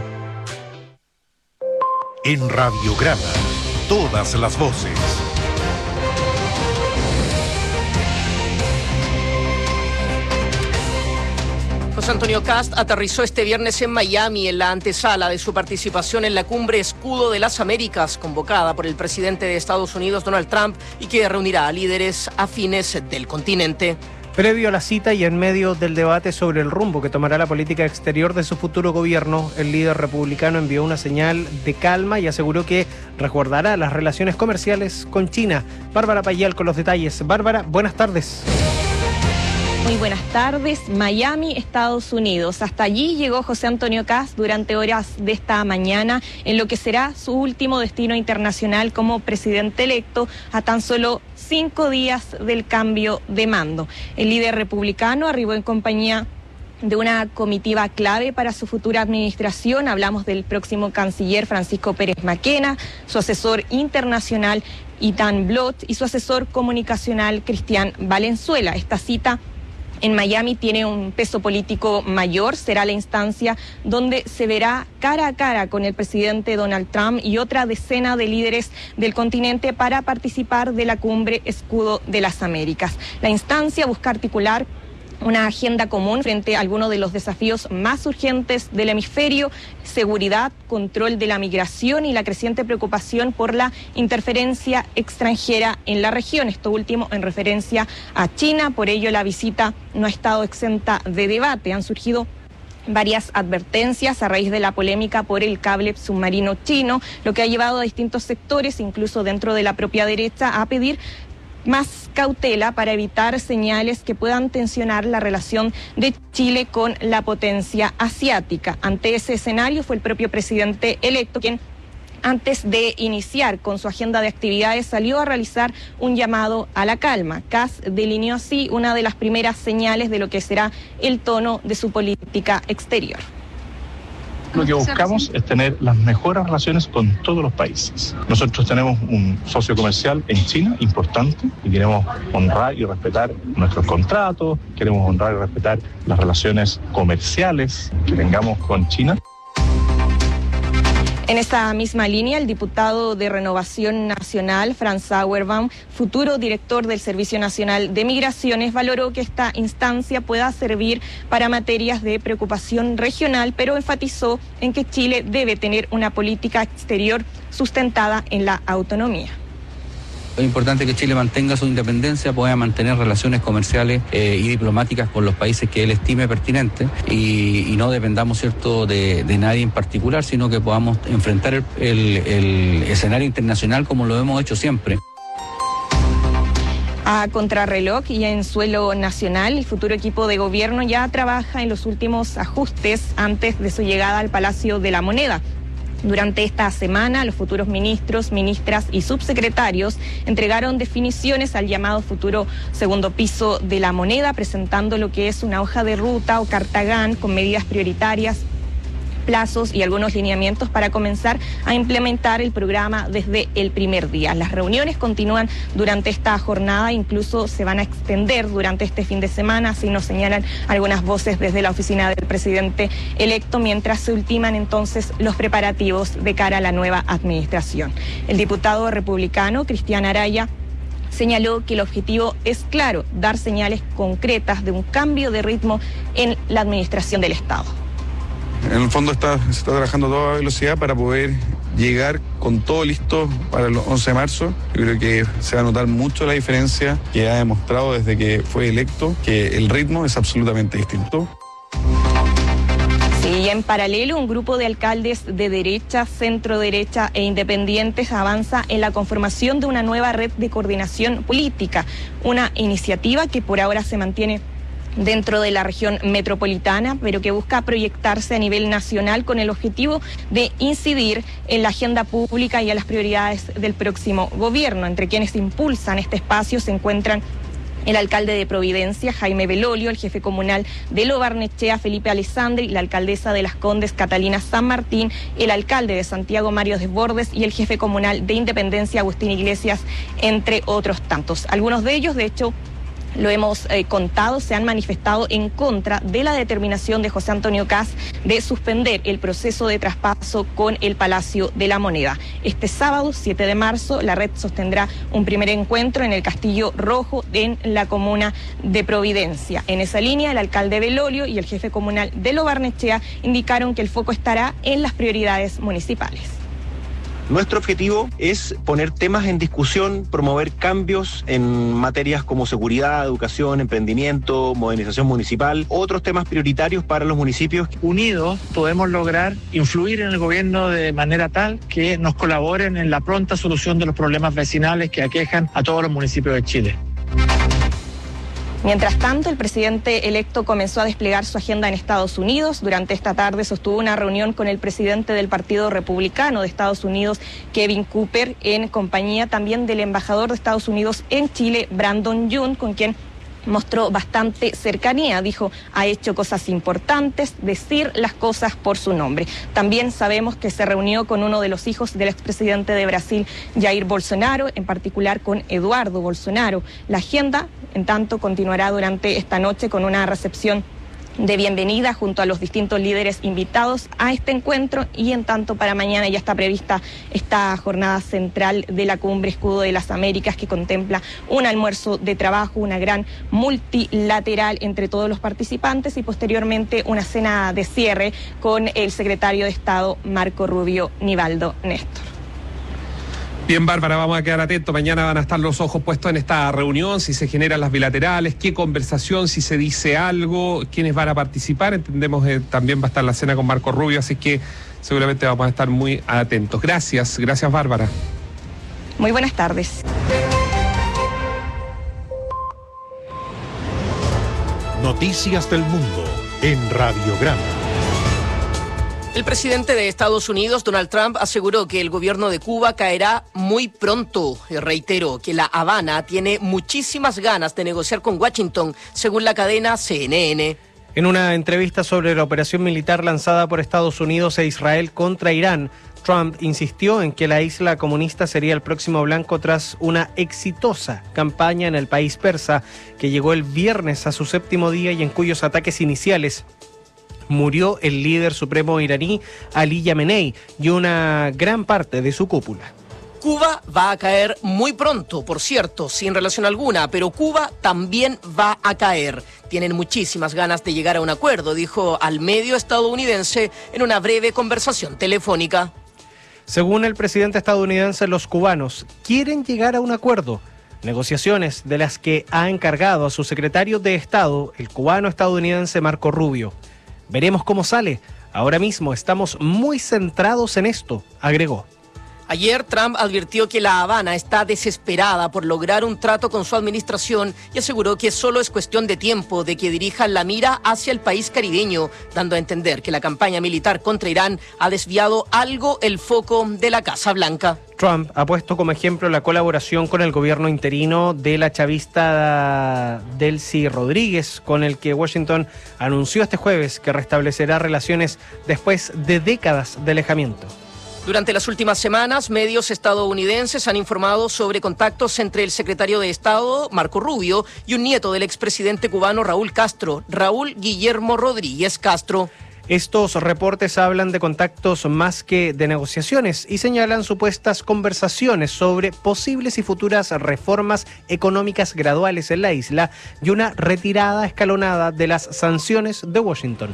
En Radiograma, todas las voces. José Antonio Kast aterrizó este viernes en Miami en la antesala de su participación en la cumbre Escudo de las Américas, convocada por el presidente de Estados Unidos, Donald Trump, y que reunirá a líderes afines del continente. Previo a la cita y en medio del debate sobre el rumbo que tomará la política exterior de su futuro gobierno, el líder republicano envió una señal de calma y aseguró que resguardará las relaciones comerciales con China. Bárbara Payal con los detalles. Bárbara, buenas tardes. Muy buenas tardes. Miami, Estados Unidos. Hasta allí llegó José Antonio Kast durante horas de esta mañana en lo que será su último destino internacional como presidente electo a tan solo cinco días del cambio de mando. El líder republicano arribó en compañía de una comitiva clave para su futura administración. Hablamos del próximo canciller Francisco Pérez Maquena, su asesor internacional Ethan Blott y su asesor comunicacional Cristian Valenzuela. Esta cita en Miami tiene un peso político mayor, será la instancia donde se verá cara a cara con el presidente Donald Trump y otra decena de líderes del continente para participar de la cumbre Escudo de las Américas. La instancia busca articular una agenda común frente a algunos de los desafíos más urgentes del hemisferio: seguridad, control de la migración y la creciente preocupación por la interferencia extranjera en la región. Esto último en referencia a China. Por ello, la visita no ha estado exenta de debate. Han surgido varias advertencias a raíz de la polémica por el cable submarino chino, lo que ha llevado a distintos sectores, incluso dentro de la propia derecha, a pedir más cautela para evitar señales que puedan tensionar la relación de Chile con la potencia asiática. Ante ese escenario fue el propio presidente electo quien, antes de iniciar con su agenda de actividades, salió a realizar un llamado a la calma. Kast delineó así una de las primeras señales de lo que será el tono de su política exterior. Lo que buscamos es tener las mejores relaciones con todos los países. Nosotros tenemos un socio comercial en China importante y queremos honrar y respetar nuestros contratos, queremos honrar y respetar las relaciones comerciales que tengamos con China. En esta misma línea, el diputado de Renovación Nacional, Franz Sauerbaum, futuro director del Servicio Nacional de Migraciones, valoró que esta instancia pueda servir para materias de preocupación regional, pero enfatizó en que Chile debe tener una política exterior sustentada en la autonomía. Es importante que Chile mantenga su independencia, pueda mantener relaciones comerciales eh, y diplomáticas con los países que él estime pertinentes y, y no dependamos, ¿cierto?, de, de nadie en particular, sino que podamos enfrentar el, el, el escenario internacional como lo hemos hecho siempre. A contrarreloj y en suelo nacional, el futuro equipo de gobierno ya trabaja en los últimos ajustes antes de su llegada al Palacio de la Moneda. Durante esta semana, los futuros ministros, ministras y subsecretarios entregaron definiciones al llamado futuro segundo piso de la Moneda, presentando lo que es una hoja de ruta o cartagán con medidas prioritarias, plazos y algunos lineamientos para comenzar a implementar el programa desde el primer día. Las reuniones continúan durante esta jornada, incluso se van a extender durante este fin de semana, así nos señalan algunas voces desde la oficina del presidente electo, mientras se ultiman entonces los preparativos de cara a la nueva administración. El diputado republicano Cristian Araya señaló que el objetivo es claro, dar señales concretas de un cambio de ritmo en la administración del Estado. En el fondo está, se está trabajando a toda velocidad para poder llegar con todo listo para el once de marzo. Yo creo que se va a notar mucho la diferencia que ha demostrado desde que fue electo, que el ritmo es absolutamente distinto. Sí, y en paralelo, un grupo de alcaldes de derecha, centro derecha e independientes avanza en la conformación de una nueva red de coordinación política, una iniciativa que por ahora se mantiene dentro de la región metropolitana, pero que busca proyectarse a nivel nacional con el objetivo de incidir en la agenda pública y a las prioridades del próximo gobierno. Entre quienes impulsan este espacio se encuentran el alcalde de Providencia, Jaime Belolio, el jefe comunal de Lo Barnechea, Felipe Alessandri, la alcaldesa de Las Condes, Catalina San Martín, el alcalde de Santiago, Mario Desbordes, y el jefe comunal de Independencia, Agustín Iglesias, entre otros tantos. Algunos de ellos, de hecho, lo hemos eh, contado, se han manifestado en contra de la determinación de José Antonio Kast de suspender el proceso de traspaso con el Palacio de la Moneda. Este sábado, siete de marzo, la red sostendrá un primer encuentro en el Castillo Rojo en la comuna de Providencia. En esa línea, el alcalde Belolio y el jefe comunal de Lo Barnechea indicaron que el foco estará en las prioridades municipales. Nuestro objetivo es poner temas en discusión, promover cambios en materias como seguridad, educación, emprendimiento, modernización municipal, otros temas prioritarios para los municipios. Unidos podemos lograr influir en el gobierno de manera tal que nos colaboren en la pronta solución de los problemas vecinales que aquejan a todos los municipios de Chile. Mientras tanto, el presidente electo comenzó a desplegar su agenda en Estados Unidos. Durante esta tarde sostuvo una reunión con el presidente del Partido Republicano de Estados Unidos, Kevin Cooper, en compañía también del embajador de Estados Unidos en Chile, Brandon Young, con quien mostró bastante cercanía. Dijo, ha hecho cosas importantes, decir las cosas por su nombre. También sabemos que se reunió con uno de los hijos del expresidente de Brasil, Jair Bolsonaro, en particular con Eduardo Bolsonaro. La agenda, en tanto, continuará durante esta noche con una recepción de bienvenida junto a los distintos líderes invitados a este encuentro, y en tanto para mañana ya está prevista esta jornada central de la Cumbre Escudo de las Américas, que contempla un almuerzo de trabajo, una gran multilateral entre todos los participantes, y posteriormente una cena de cierre con el secretario de Estado Marco Rubio Nivaldo Néstor. Bien, Bárbara, vamos a quedar atentos. Mañana van a estar los ojos puestos en esta reunión, si se generan las bilaterales, qué conversación, si se dice algo, quiénes van a participar. Entendemos que eh, también va a estar la cena con Marco Rubio, así que seguramente vamos a estar muy atentos. Gracias, gracias, Bárbara. Muy buenas tardes. Noticias del Mundo en Radiograma. El presidente de Estados Unidos, Donald Trump, aseguró que el gobierno de Cuba caerá muy pronto. Y reiteró que La Habana tiene muchísimas ganas de negociar con Washington, según la cadena C N N. En una entrevista sobre la operación militar lanzada por Estados Unidos e Israel contra Irán, Trump insistió en que la isla comunista sería el próximo blanco tras una exitosa campaña en el país persa que llegó el viernes a su séptimo día y en cuyos ataques iniciales murió el líder supremo iraní Ali Khamenei y una gran parte de su cúpula. Cuba va a caer muy pronto, por cierto, sin relación alguna, pero Cuba también va a caer. Tienen muchísimas ganas de llegar a un acuerdo, dijo al medio estadounidense en una breve conversación telefónica. Según el presidente estadounidense, los cubanos quieren llegar a un acuerdo. Negociaciones de las que ha encargado a su secretario de Estado, el cubano estadounidense Marco Rubio. Veremos cómo sale. Ahora mismo estamos muy centrados en esto, agregó. Ayer Trump advirtió que La Habana está desesperada por lograr un trato con su administración y aseguró que solo es cuestión de tiempo de que dirijan la mira hacia el país caribeño, dando a entender que la campaña militar contra Irán ha desviado algo el foco de la Casa Blanca. Trump ha puesto como ejemplo la colaboración con el gobierno interino de la chavista Delcy Rodríguez, con el que Washington anunció este jueves que restablecerá relaciones después de décadas de alejamiento. Durante las últimas semanas, medios estadounidenses han informado sobre contactos entre el secretario de Estado, Marco Rubio, y un nieto del expresidente cubano Raúl Castro, Raúl Guillermo Rodríguez Castro. Estos reportes hablan de contactos más que de negociaciones y señalan supuestas conversaciones sobre posibles y futuras reformas económicas graduales en la isla y una retirada escalonada de las sanciones de Washington.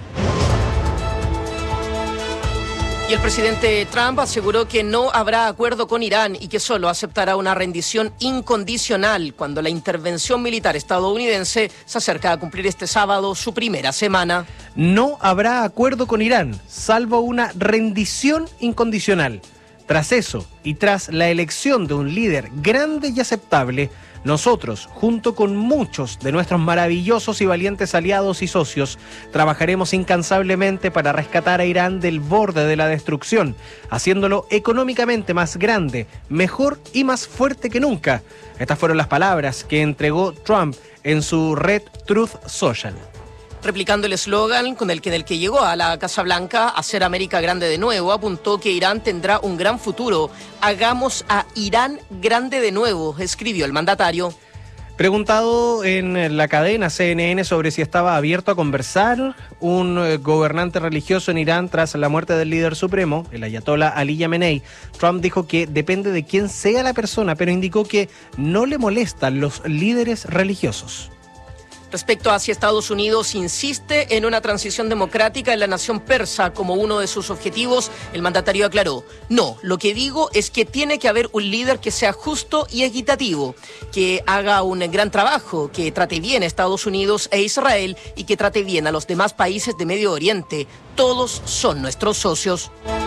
Y el presidente Trump aseguró que no habrá acuerdo con Irán y que solo aceptará una rendición incondicional cuando la intervención militar estadounidense se acerca a cumplir este sábado su primera semana. No habrá acuerdo con Irán, salvo una rendición incondicional. Tras eso, y tras la elección de un líder grande y aceptable, nosotros, junto con muchos de nuestros maravillosos y valientes aliados y socios, trabajaremos incansablemente para rescatar a Irán del borde de la destrucción, haciéndolo económicamente más grande, mejor y más fuerte que nunca. Estas fueron las palabras que entregó Trump en su red Truth Social. Replicando el eslogan con el que, en el que llegó a la Casa Blanca, hacer América grande de nuevo, apuntó que Irán tendrá un gran futuro. Hagamos a Irán grande de nuevo, escribió el mandatario. Preguntado en la cadena C N N sobre si estaba abierto a conversar, un gobernante religioso en Irán tras la muerte del líder supremo, el ayatolá Ali Khamenei, Trump dijo que depende de quién sea la persona, pero indicó que no le molestan los líderes religiosos. Respecto a si Estados Unidos insiste en una transición democrática en la nación persa como uno de sus objetivos, el mandatario aclaró: no, lo que digo es que tiene que haber un líder que sea justo y equitativo, que haga un gran trabajo, que trate bien a Estados Unidos e Israel y que trate bien a los demás países de Medio Oriente. Todos son nuestros socios.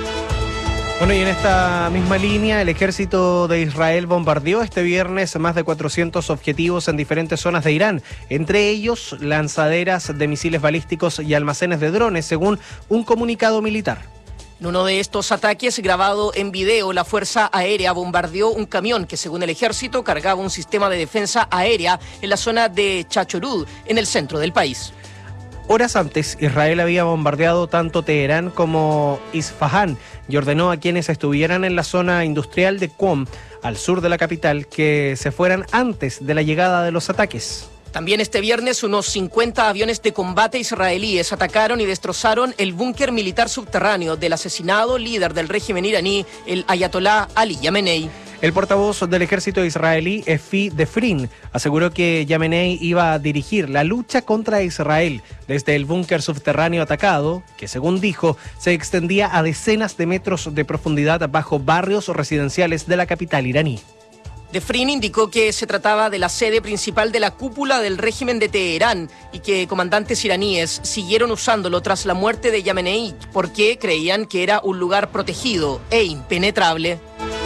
Bueno, y en esta misma línea, el ejército de Israel bombardeó este viernes más de cuatrocientos objetivos en diferentes zonas de Irán, entre ellos lanzaderas de misiles balísticos y almacenes de drones, según un comunicado militar. En uno de estos ataques, grabado en video, la Fuerza Aérea bombardeó un camión que, según el ejército, cargaba un sistema de defensa aérea en la zona de Chachorud, en el centro del país. Horas antes, Israel había bombardeado tanto Teherán como Isfahán y ordenó a quienes estuvieran en la zona industrial de Qom, al sur de la capital, que se fueran antes de la llegada de los ataques. También este viernes, unos cincuenta aviones de combate israelíes atacaron y destrozaron el búnker militar subterráneo del asesinado líder del régimen iraní, el ayatolá Ali Khamenei. El portavoz del ejército israelí, Efi Defrin, aseguró que Khamenei iba a dirigir la lucha contra Israel desde el búnker subterráneo atacado, que según dijo, se extendía a decenas de metros de profundidad bajo barrios residenciales de la capital iraní. Defrin indicó que se trataba de la sede principal de la cúpula del régimen de Teherán y que comandantes iraníes siguieron usándolo tras la muerte de Khamenei porque creían que era un lugar protegido e impenetrable.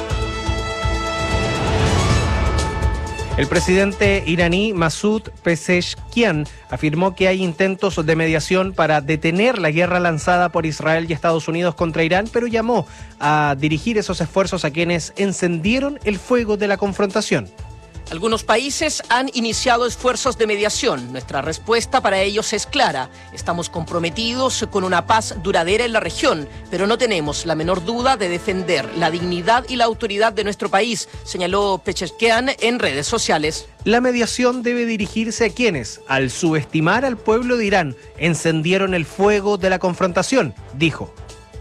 El presidente iraní Masoud Pezeshkian afirmó que hay intentos de mediación para detener la guerra lanzada por Israel y Estados Unidos contra Irán, pero llamó a dirigir esos esfuerzos a quienes encendieron el fuego de la confrontación. Algunos países han iniciado esfuerzos de mediación. Nuestra respuesta para ellos es clara. Estamos comprometidos con una paz duradera en la región, pero no tenemos la menor duda de defender la dignidad y la autoridad de nuestro país, señaló Pezeshkian en redes sociales. La mediación debe dirigirse a quienes, al subestimar al pueblo de Irán, encendieron el fuego de la confrontación, dijo.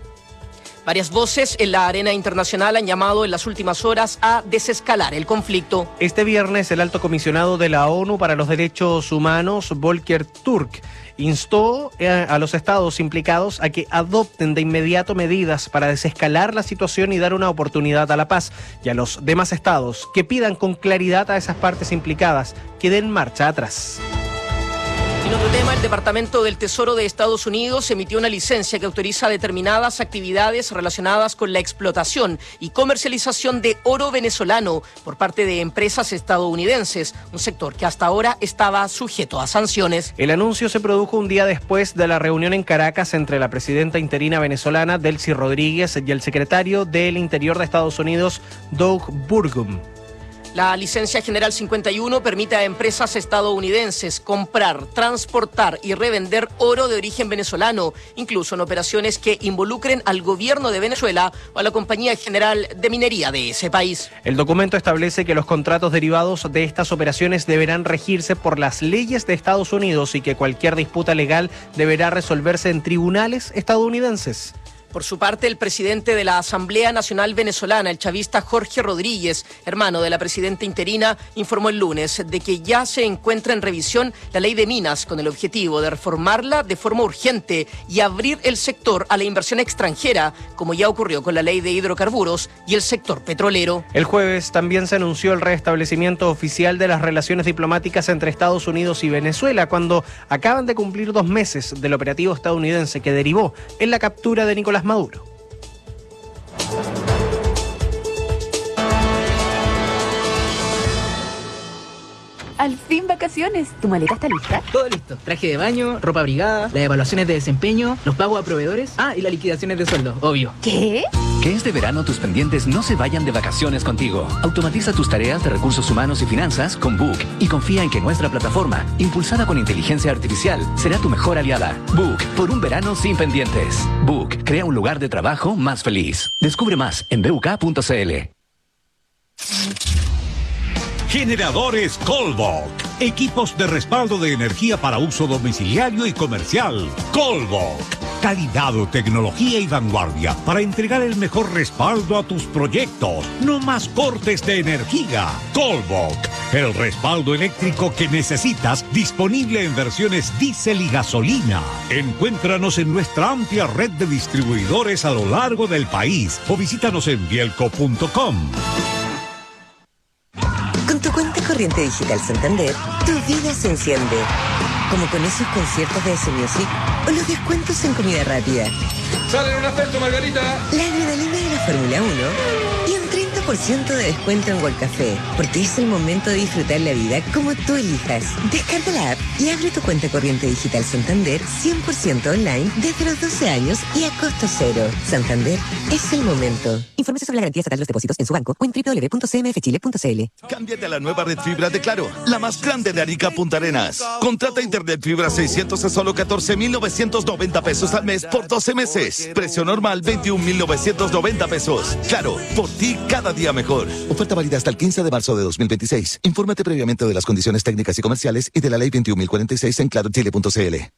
Varias voces en la arena internacional han llamado en las últimas horas a desescalar el conflicto. Este viernes, el alto comisionado de la ONU para los Derechos Humanos, Volker Turk, instó a los estados implicados a que adopten de inmediato medidas para desescalar la situación y dar una oportunidad a la paz, y a los demás estados que pidan con claridad a esas partes implicadas que den marcha atrás. En otro tema, el Departamento del Tesoro de Estados Unidos emitió una licencia que autoriza determinadas actividades relacionadas con la explotación y comercialización de oro venezolano por parte de empresas estadounidenses, un sector que hasta ahora estaba sujeto a sanciones. El anuncio se produjo un día después de la reunión en Caracas entre la presidenta interina venezolana, Delcy Rodríguez, y el secretario del Interior de Estados Unidos, Doug Burgum. La licencia general cincuenta y uno permite a empresas estadounidenses comprar, transportar y revender oro de origen venezolano, incluso en operaciones que involucren al gobierno de Venezuela o a la Compañía General de Minería de ese país. El documento establece que los contratos derivados de estas operaciones deberán regirse por las leyes de Estados Unidos y que cualquier disputa legal deberá resolverse en tribunales estadounidenses. Por su parte, el presidente de la Asamblea Nacional Venezolana, el chavista Jorge Rodríguez, hermano de la presidenta interina, informó el lunes de que ya se encuentra en revisión la ley de minas con el objetivo de reformarla de forma urgente y abrir el sector a la inversión extranjera, como ya ocurrió con la ley de hidrocarburos y el sector petrolero. El jueves también se anunció el restablecimiento oficial de las relaciones diplomáticas entre Estados Unidos y Venezuela, cuando acaban de cumplir dos meses del operativo estadounidense que derivó en la captura de Nicolás Maduro. Al fin vacaciones. ¿Tu maleta está lista? Todo listo. Traje de baño, ropa abrigada, las evaluaciones de desempeño, los pagos a proveedores. Ah, y las liquidaciones de sueldo, obvio. ¿Qué? Que este verano tus pendientes no se vayan de vacaciones contigo. Automatiza tus tareas de recursos humanos y finanzas con Book y confía en que nuestra plataforma, impulsada con inteligencia artificial, será tu mejor aliada. Book, por un verano sin pendientes. Book, crea un lugar de trabajo más feliz. Descubre más en b u k punto c l. Generadores Colbok. Equipos de respaldo de energía para uso domiciliario y comercial. Colbok. Calidad, tecnología y vanguardia para entregar el mejor respaldo a tus proyectos. No más cortes de energía. Colbok. El respaldo eléctrico que necesitas, disponible en versiones diésel y gasolina. Encuéntranos en nuestra amplia red de distribuidores a lo largo del país o visítanos en bielco punto com. Con tu cuenta corriente digital Santander, tu vida se enciende. Como con esos conciertos de S Music o los descuentos en comida rápida. ¡Sale un ascenso, Margarita! La adrenalina de la Fórmula uno y un treinta por ciento de descuento en World Café. Porque es el momento de disfrutar la vida como tú elijas. Descarga la app y abre tu cuenta corriente digital Santander cien por ciento online desde los doce años y a costo cero. Santander es el momento. Infórmese sobre la garantía estatal de los depósitos en su banco o en doble u doble u doble u punto c m f chile punto c l. Cámbiate a la nueva red fibra de Claro, la más grande de Arica Punta Arenas. Contrata internet fibra seiscientos a solo catorce mil novecientos noventa pesos al mes por doce meses. Precio normal veintiún mil novecientos noventa pesos. Claro, por ti cada día mejor. Oferta válida hasta el quince de marzo de dos mil veintiséis. Infórmate previamente de las condiciones técnicas y comerciales y de la ley veintiún mil cuarenta y seis en claro chile punto c l.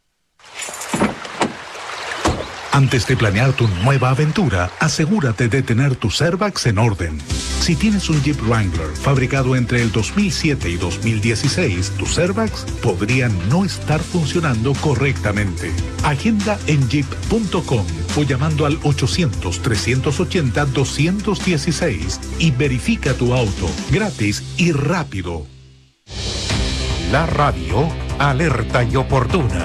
Antes de planear tu nueva aventura, asegúrate de tener tus airbags en orden. Si tienes un Jeep Wrangler fabricado entre el dos mil siete y dos mil dieciséis, tus airbags podrían no estar funcionando correctamente. Agenda en jeep punto com o llamando al ochocientos, trescientos ochenta, doscientos dieciséis y verifica tu auto gratis y rápido. La radio alerta y oportuna.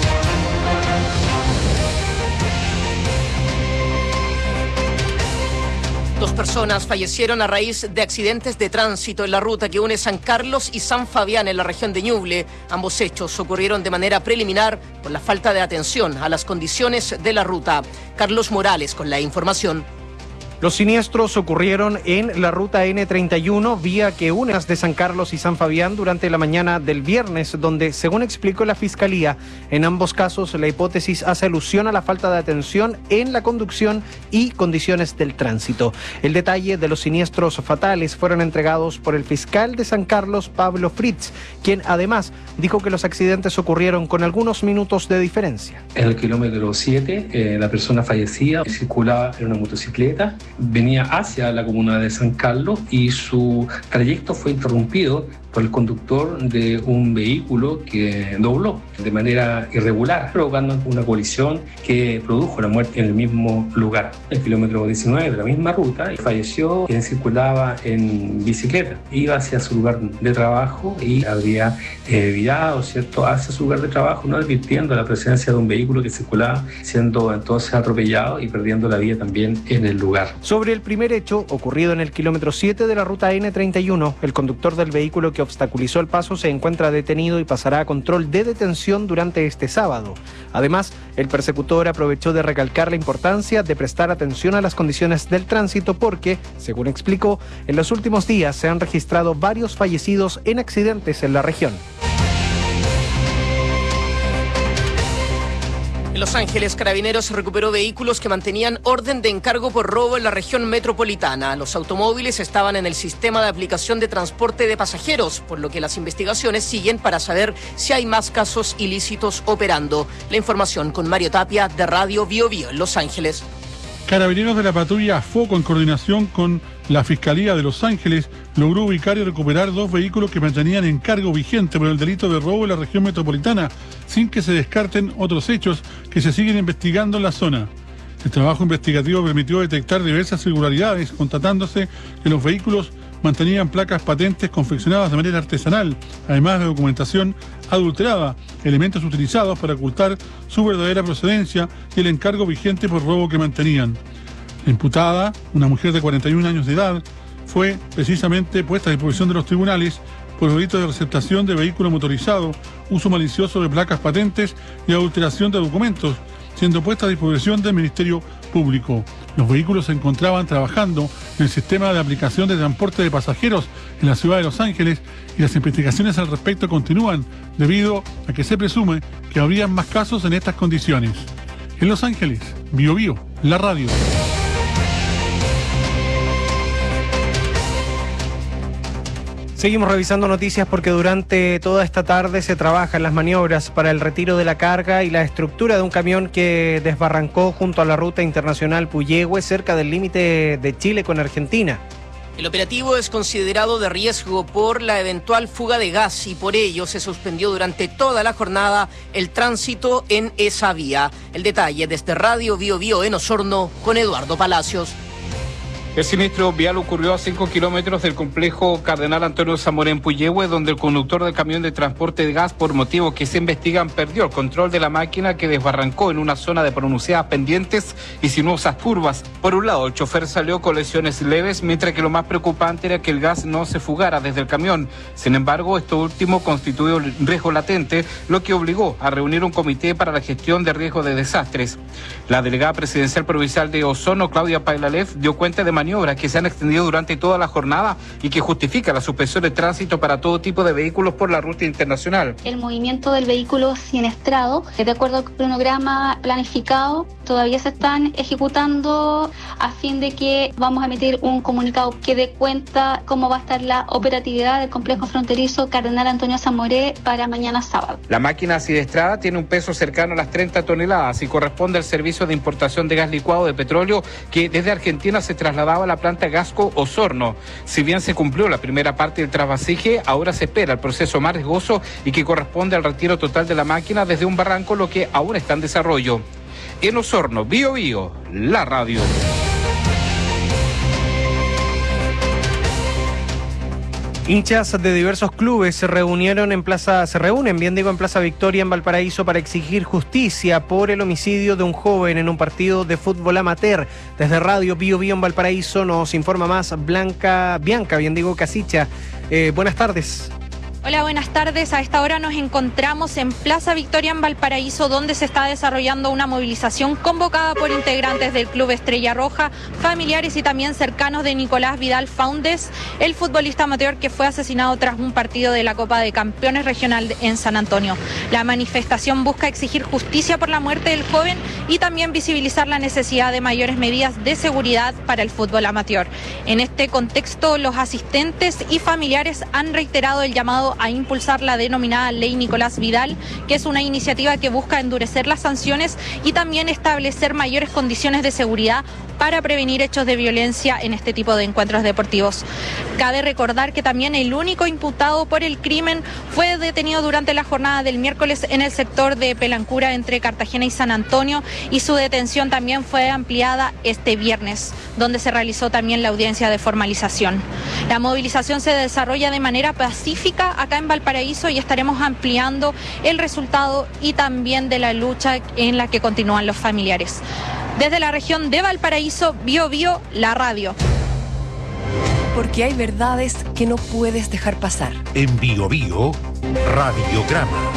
Dos personas fallecieron a raíz de accidentes de tránsito en la ruta que une San Carlos y San Fabián en la región de Ñuble. Ambos hechos ocurrieron de manera preliminar por la falta de atención a las condiciones de la ruta. Carlos Morales con la información. Los siniestros ocurrieron en la ruta ene treinta y uno, vía que une de San Carlos y San Fabián durante la mañana del viernes, donde, según explicó la Fiscalía, en ambos casos la hipótesis hace alusión a la falta de atención en la conducción y condiciones del tránsito. El detalle de los siniestros fatales fueron entregados por el fiscal de San Carlos, Pablo Fritz, quien además dijo que los accidentes ocurrieron con algunos minutos de diferencia. En el kilómetro siete, eh, la persona fallecida circulaba en una motocicleta, venía hacia la comuna de San Carlos y su trayecto fue interrumpido por el conductor de un vehículo que dobló de manera irregular, provocando una colisión que produjo la muerte en el mismo lugar. El kilómetro diecinueve de la misma ruta, y falleció quien circulaba en bicicleta. Iba hacia su lugar de trabajo y habría eh, virado, ¿cierto?, hacia su lugar de trabajo, no advirtiendo la presencia de un vehículo que circulaba, siendo entonces atropellado y perdiendo la vida también en el lugar. Sobre el primer hecho, ocurrido en el kilómetro siete de la ruta ene treinta y uno, el conductor del vehículo que obstaculizó el paso se encuentra detenido y pasará a control de detención durante este sábado. Además, el persecutor aprovechó de recalcar la importancia de prestar atención a las condiciones del tránsito porque, según explicó, en los últimos días se han registrado varios fallecidos en accidentes en la región. En Los Ángeles, Carabineros recuperó vehículos que mantenían orden de encargo por robo en la región metropolitana. Los automóviles estaban en el sistema de aplicación de transporte de pasajeros, por lo que las investigaciones siguen para saber si hay más casos ilícitos operando. La información con Mario Tapia de Radio Bio Bio en Los Ángeles. Carabineros de la patrulla Foco, en coordinación con la Fiscalía de Los Ángeles, logró ubicar y recuperar dos vehículos que mantenían encargo vigente por el delito de robo en la región metropolitana, sin que se descarten otros hechos que se siguen investigando en la zona. El trabajo investigativo permitió detectar diversas irregularidades, constatándose que los vehículos mantenían placas patentes confeccionadas de manera artesanal, además de documentación adulterada, elementos utilizados para ocultar su verdadera procedencia y el encargo vigente por robo que mantenían. La imputada, una mujer de cuarenta y un años de edad, fue precisamente puesta a disposición de los tribunales por el delito de receptación de vehículo motorizado, uso malicioso de placas patentes y adulteración de documentos, siendo puesta a disposición del Ministerio Público. Los vehículos se encontraban trabajando en el sistema de aplicación de transporte de pasajeros en la ciudad de Los Ángeles y las investigaciones al respecto continúan debido a que se presume que habría más casos en estas condiciones. En Los Ángeles, Bio Bio, la radio. Seguimos revisando noticias porque durante toda esta tarde se trabajan las maniobras para el retiro de la carga y la estructura de un camión que desbarrancó junto a la ruta internacional Puyehue, cerca del límite de Chile con Argentina. El operativo es considerado de riesgo por la eventual fuga de gas y por ello se suspendió durante toda la jornada el tránsito en esa vía. El detalle desde Radio Bio Bio en Osorno con Eduardo Palacios. El siniestro vial ocurrió a cinco kilómetros del complejo Cardenal Antonio Zamora en Puyehue, donde el conductor del camión de transporte de gas, por motivos que se investigan, perdió el control de la máquina que desbarrancó en una zona de pronunciadas pendientes y sinuosas curvas. Por un lado, el chofer salió con lesiones leves, mientras que lo más preocupante era que el gas no se fugara desde el camión. Sin embargo, esto último constituyó un riesgo latente, lo que obligó a reunir un comité para la gestión de riesgo de desastres. La delegada presidencial provincial de Osorno, Claudia Pailalef, dio cuenta de maniobras que se han extendido durante toda la jornada y que justifica la suspensión de tránsito para todo tipo de vehículos por la ruta internacional. El movimiento del vehículo siniestrado, de acuerdo al cronograma planificado, todavía se están ejecutando a fin de que vamos a emitir un comunicado que dé cuenta cómo va a estar la operatividad del complejo fronterizo Cardenal Antonio Zamoré para mañana sábado. La máquina siniestrada tiene un peso cercano a las treinta toneladas y corresponde al servicio de importación de gas licuado de petróleo que desde Argentina se trasladaba a la planta Gasco Osorno. Si bien se cumplió la primera parte del trasvasije, ahora se espera el proceso más riesgoso y que corresponde al retiro total de la máquina desde un barranco, lo que aún está en desarrollo. En Osorno, Bio Bio, la radio. Hinchas de diversos clubes se reunieron en Plaza, se reúnen, bien digo, en Plaza Victoria en Valparaíso para exigir justicia por el homicidio de un joven en un partido de fútbol amateur. Desde Radio Bio Bio en Valparaíso nos informa más Blanca, Bianca, bien digo, Casicha. Eh, buenas tardes. Hola, buenas tardes. A esta hora nos encontramos en Plaza Victoria en Valparaíso, donde se está desarrollando una movilización convocada por integrantes del Club Estrella Roja, familiares y también cercanos de Nicolás Vidal Faúndez, el futbolista amateur que fue asesinado tras un partido de la Copa de Campeones Regional en San Antonio. La manifestación busca exigir justicia por la muerte del joven y también visibilizar la necesidad de mayores medidas de seguridad para el fútbol amateur. En este contexto, los asistentes y familiares han reiterado el llamado a impulsar la denominada Ley Nicolás Vidal, que es una iniciativa que busca endurecer las sanciones y también establecer mayores condiciones de seguridad para prevenir hechos de violencia en este tipo de encuentros deportivos. Cabe recordar que también el único imputado por el crimen fue detenido durante la jornada del miércoles en el sector de Pelancura entre Cartagena y San Antonio, y su detención también fue ampliada este viernes, donde se realizó también la audiencia de formalización. La movilización se desarrolla de manera pacífica acá en Valparaíso y estaremos ampliando el resultado y también de la lucha en la que continúan los familiares. Desde la región de Valparaíso, Bio Bio, la radio. Porque hay verdades que no puedes dejar pasar. En Bio Bio, Radiograma.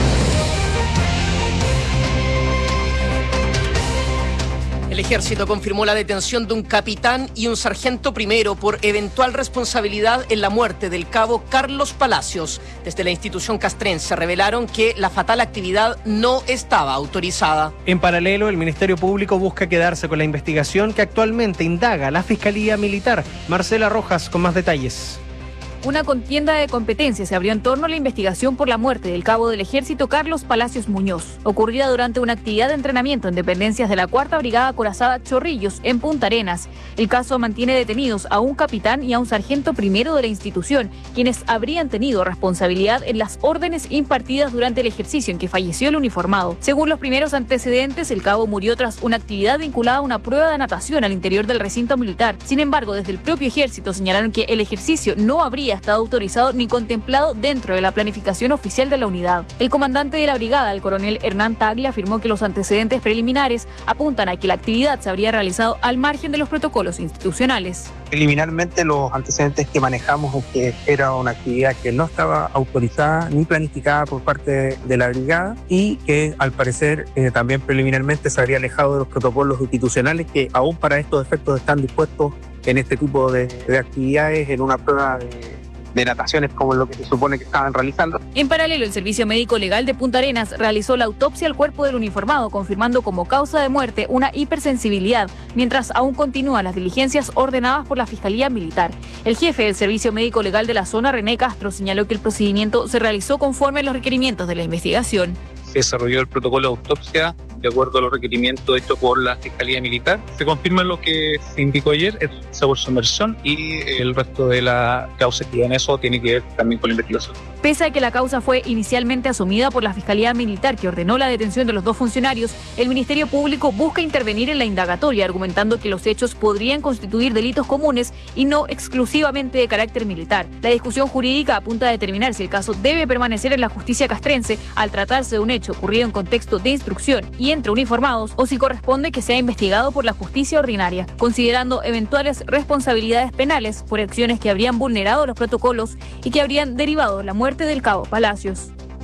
El ejército confirmó la detención de un capitán y un sargento primero por eventual responsabilidad en la muerte del cabo Carlos Palacios. Desde la institución castrense revelaron que la fatal actividad no estaba autorizada. En paralelo, el Ministerio Público busca quedarse con la investigación que actualmente indaga la Fiscalía Militar. Marcela Rojas con más detalles. Una contienda de competencias se abrió en torno a la investigación por la muerte del cabo del ejército Carlos Palacios Muñoz, ocurrida durante una actividad de entrenamiento en dependencias de la Cuarta Brigada Acorazada Chorrillos, en Punta Arenas. El caso mantiene detenidos a un capitán y a un sargento primero de la institución, quienes habrían tenido responsabilidad en las órdenes impartidas durante el ejercicio en que falleció el uniformado. Según los primeros antecedentes, el cabo murió tras una actividad vinculada a una prueba de natación al interior del recinto militar. Sin embargo, desde el propio ejército señalaron que el ejercicio no habría estado autorizado ni contemplado dentro de la planificación oficial de la unidad. El comandante de la brigada, el coronel Hernán Taglia, afirmó que los antecedentes preliminares apuntan a que la actividad se habría realizado al margen de los protocolos institucionales. Preliminarmente, los antecedentes que manejamos es que era una actividad que no estaba autorizada ni planificada por parte de la brigada y que al parecer eh, también preliminarmente se habría alejado de los protocolos institucionales que aún para estos efectos están dispuestos en este tipo de, de actividades, en una prueba de de nataciones como lo que se supone que estaban realizando. En paralelo, el Servicio Médico Legal de Punta Arenas realizó la autopsia al cuerpo del uniformado, confirmando como causa de muerte una hipersensibilidad, mientras aún continúan las diligencias ordenadas por la Fiscalía Militar. El jefe del Servicio Médico Legal de la zona, René Castro, señaló que el procedimiento se realizó conforme a los requerimientos de la investigación. Se desarrolló el protocolo de autopsia de acuerdo a los requerimientos hechos por la Fiscalía Militar. Se confirma lo que se indicó ayer, es por sumersión, y el resto de la causa que en eso tiene que ver también con la investigación. Pese a que la causa fue inicialmente asumida por la Fiscalía Militar, que ordenó la detención de los dos funcionarios, el Ministerio Público busca intervenir en la indagatoria, argumentando que los hechos podrían constituir delitos comunes y no exclusivamente de carácter militar. La discusión jurídica apunta a determinar si el caso debe permanecer en la justicia castrense al tratarse de un hecho ocurrido en contexto de instrucción y entre uniformados, o si corresponde que sea investigado por la justicia ordinaria, considerando eventuales responsabilidades penales por acciones que habrían vulnerado los protocolos y que habrían derivado de la muerte del cabo Palacios.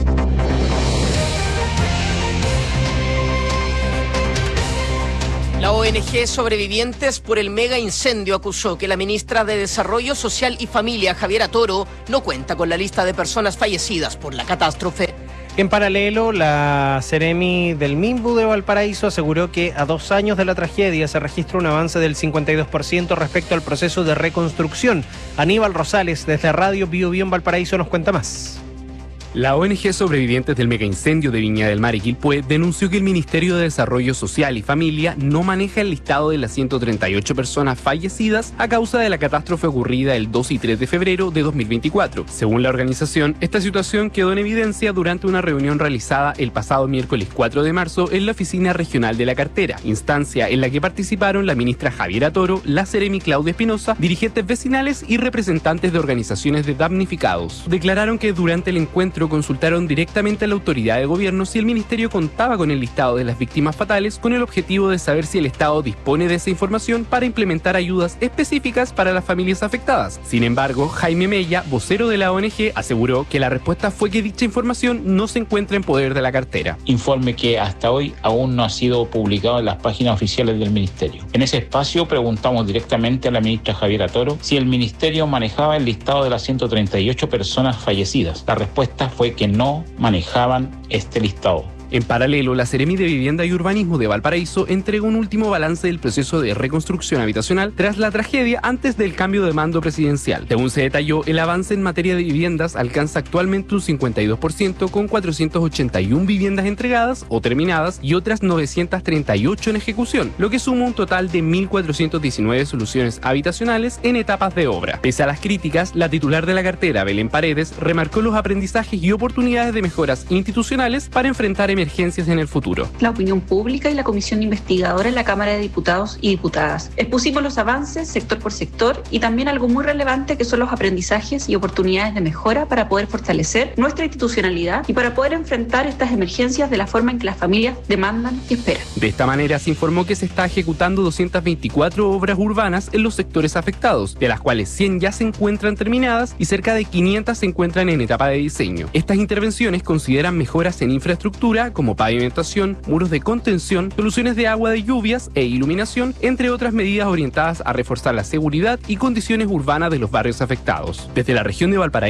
La O N G Sobrevivientes por el Mega Incendio acusó que la ministra de Desarrollo Social y Familia, Javiera Toro, no cuenta con la lista de personas fallecidas por la catástrofe. En paralelo, la Seremi del Minbu de Valparaíso aseguró que a dos años de la tragedia se registra un avance del cincuenta y dos por ciento respecto al proceso de reconstrucción. Aníbal Rosales, desde Radio Bio Bio en Valparaíso, nos cuenta más. La O N G Sobrevivientes del Megaincendio de Viña del Mar y Quilpué denunció que el Ministerio de Desarrollo Social y Familia no maneja el listado de las ciento treinta y ocho personas fallecidas a causa de la catástrofe ocurrida el dos y tres de febrero de dos mil veinticuatro. Según la organización, esta situación quedó en evidencia durante una reunión realizada el pasado miércoles cuatro de marzo en la Oficina Regional de la Cartera, instancia en la que participaron la ministra Javiera Toro, la Seremi Claudia Espinosa, dirigentes vecinales y representantes de organizaciones de damnificados. Declararon que durante el encuentro cuatro consultaron directamente a la autoridad de gobierno si el ministerio contaba con el listado de las víctimas fatales, con el objetivo de saber si el Estado dispone de esa información para implementar ayudas específicas para las familias afectadas. Sin embargo, Jaime Mella, vocero de la O N G, aseguró que la respuesta fue que dicha información no se encuentra en poder de la cartera. Informe que hasta hoy aún no ha sido publicado en las páginas oficiales del ministerio. En ese espacio preguntamos directamente a la ministra Javiera Toro si el ministerio manejaba el listado de las ciento treinta y ocho personas fallecidas. La respuesta fue que no manejaban este listado. En paralelo, la Seremi de Vivienda y Urbanismo de Valparaíso entregó un último balance del proceso de reconstrucción habitacional tras la tragedia antes del cambio de mando presidencial. Según se detalló, el avance en materia de viviendas alcanza actualmente un cincuenta y dos por ciento, con cuatrocientas ochenta y una viviendas entregadas o terminadas y otras novecientas treinta y ocho en ejecución, lo que suma un total de mil cuatrocientas diecinueve soluciones habitacionales en etapas de obra. Pese a las críticas, la titular de la cartera, Belén Paredes, remarcó los aprendizajes y oportunidades de mejoras institucionales para enfrentar emergencias en el futuro. La opinión pública y la comisión investigadora en la Cámara de Diputados y Diputadas. Expusimos los avances sector por sector y también algo muy relevante que son los aprendizajes y oportunidades de mejora para poder fortalecer nuestra institucionalidad y para poder enfrentar estas emergencias de la forma en que las familias demandan y esperan. De esta manera se informó que se está ejecutando doscientas veinticuatro obras urbanas en los sectores afectados, de las cuales cien ya se encuentran terminadas y cerca de quinientas se encuentran en etapa de diseño. Estas intervenciones consideran mejoras en infraestructura como pavimentación, muros de contención, soluciones de agua de lluvias e iluminación, entre otras medidas orientadas a reforzar la seguridad y condiciones urbanas de los barrios afectados. Desde la región de Valparaíso,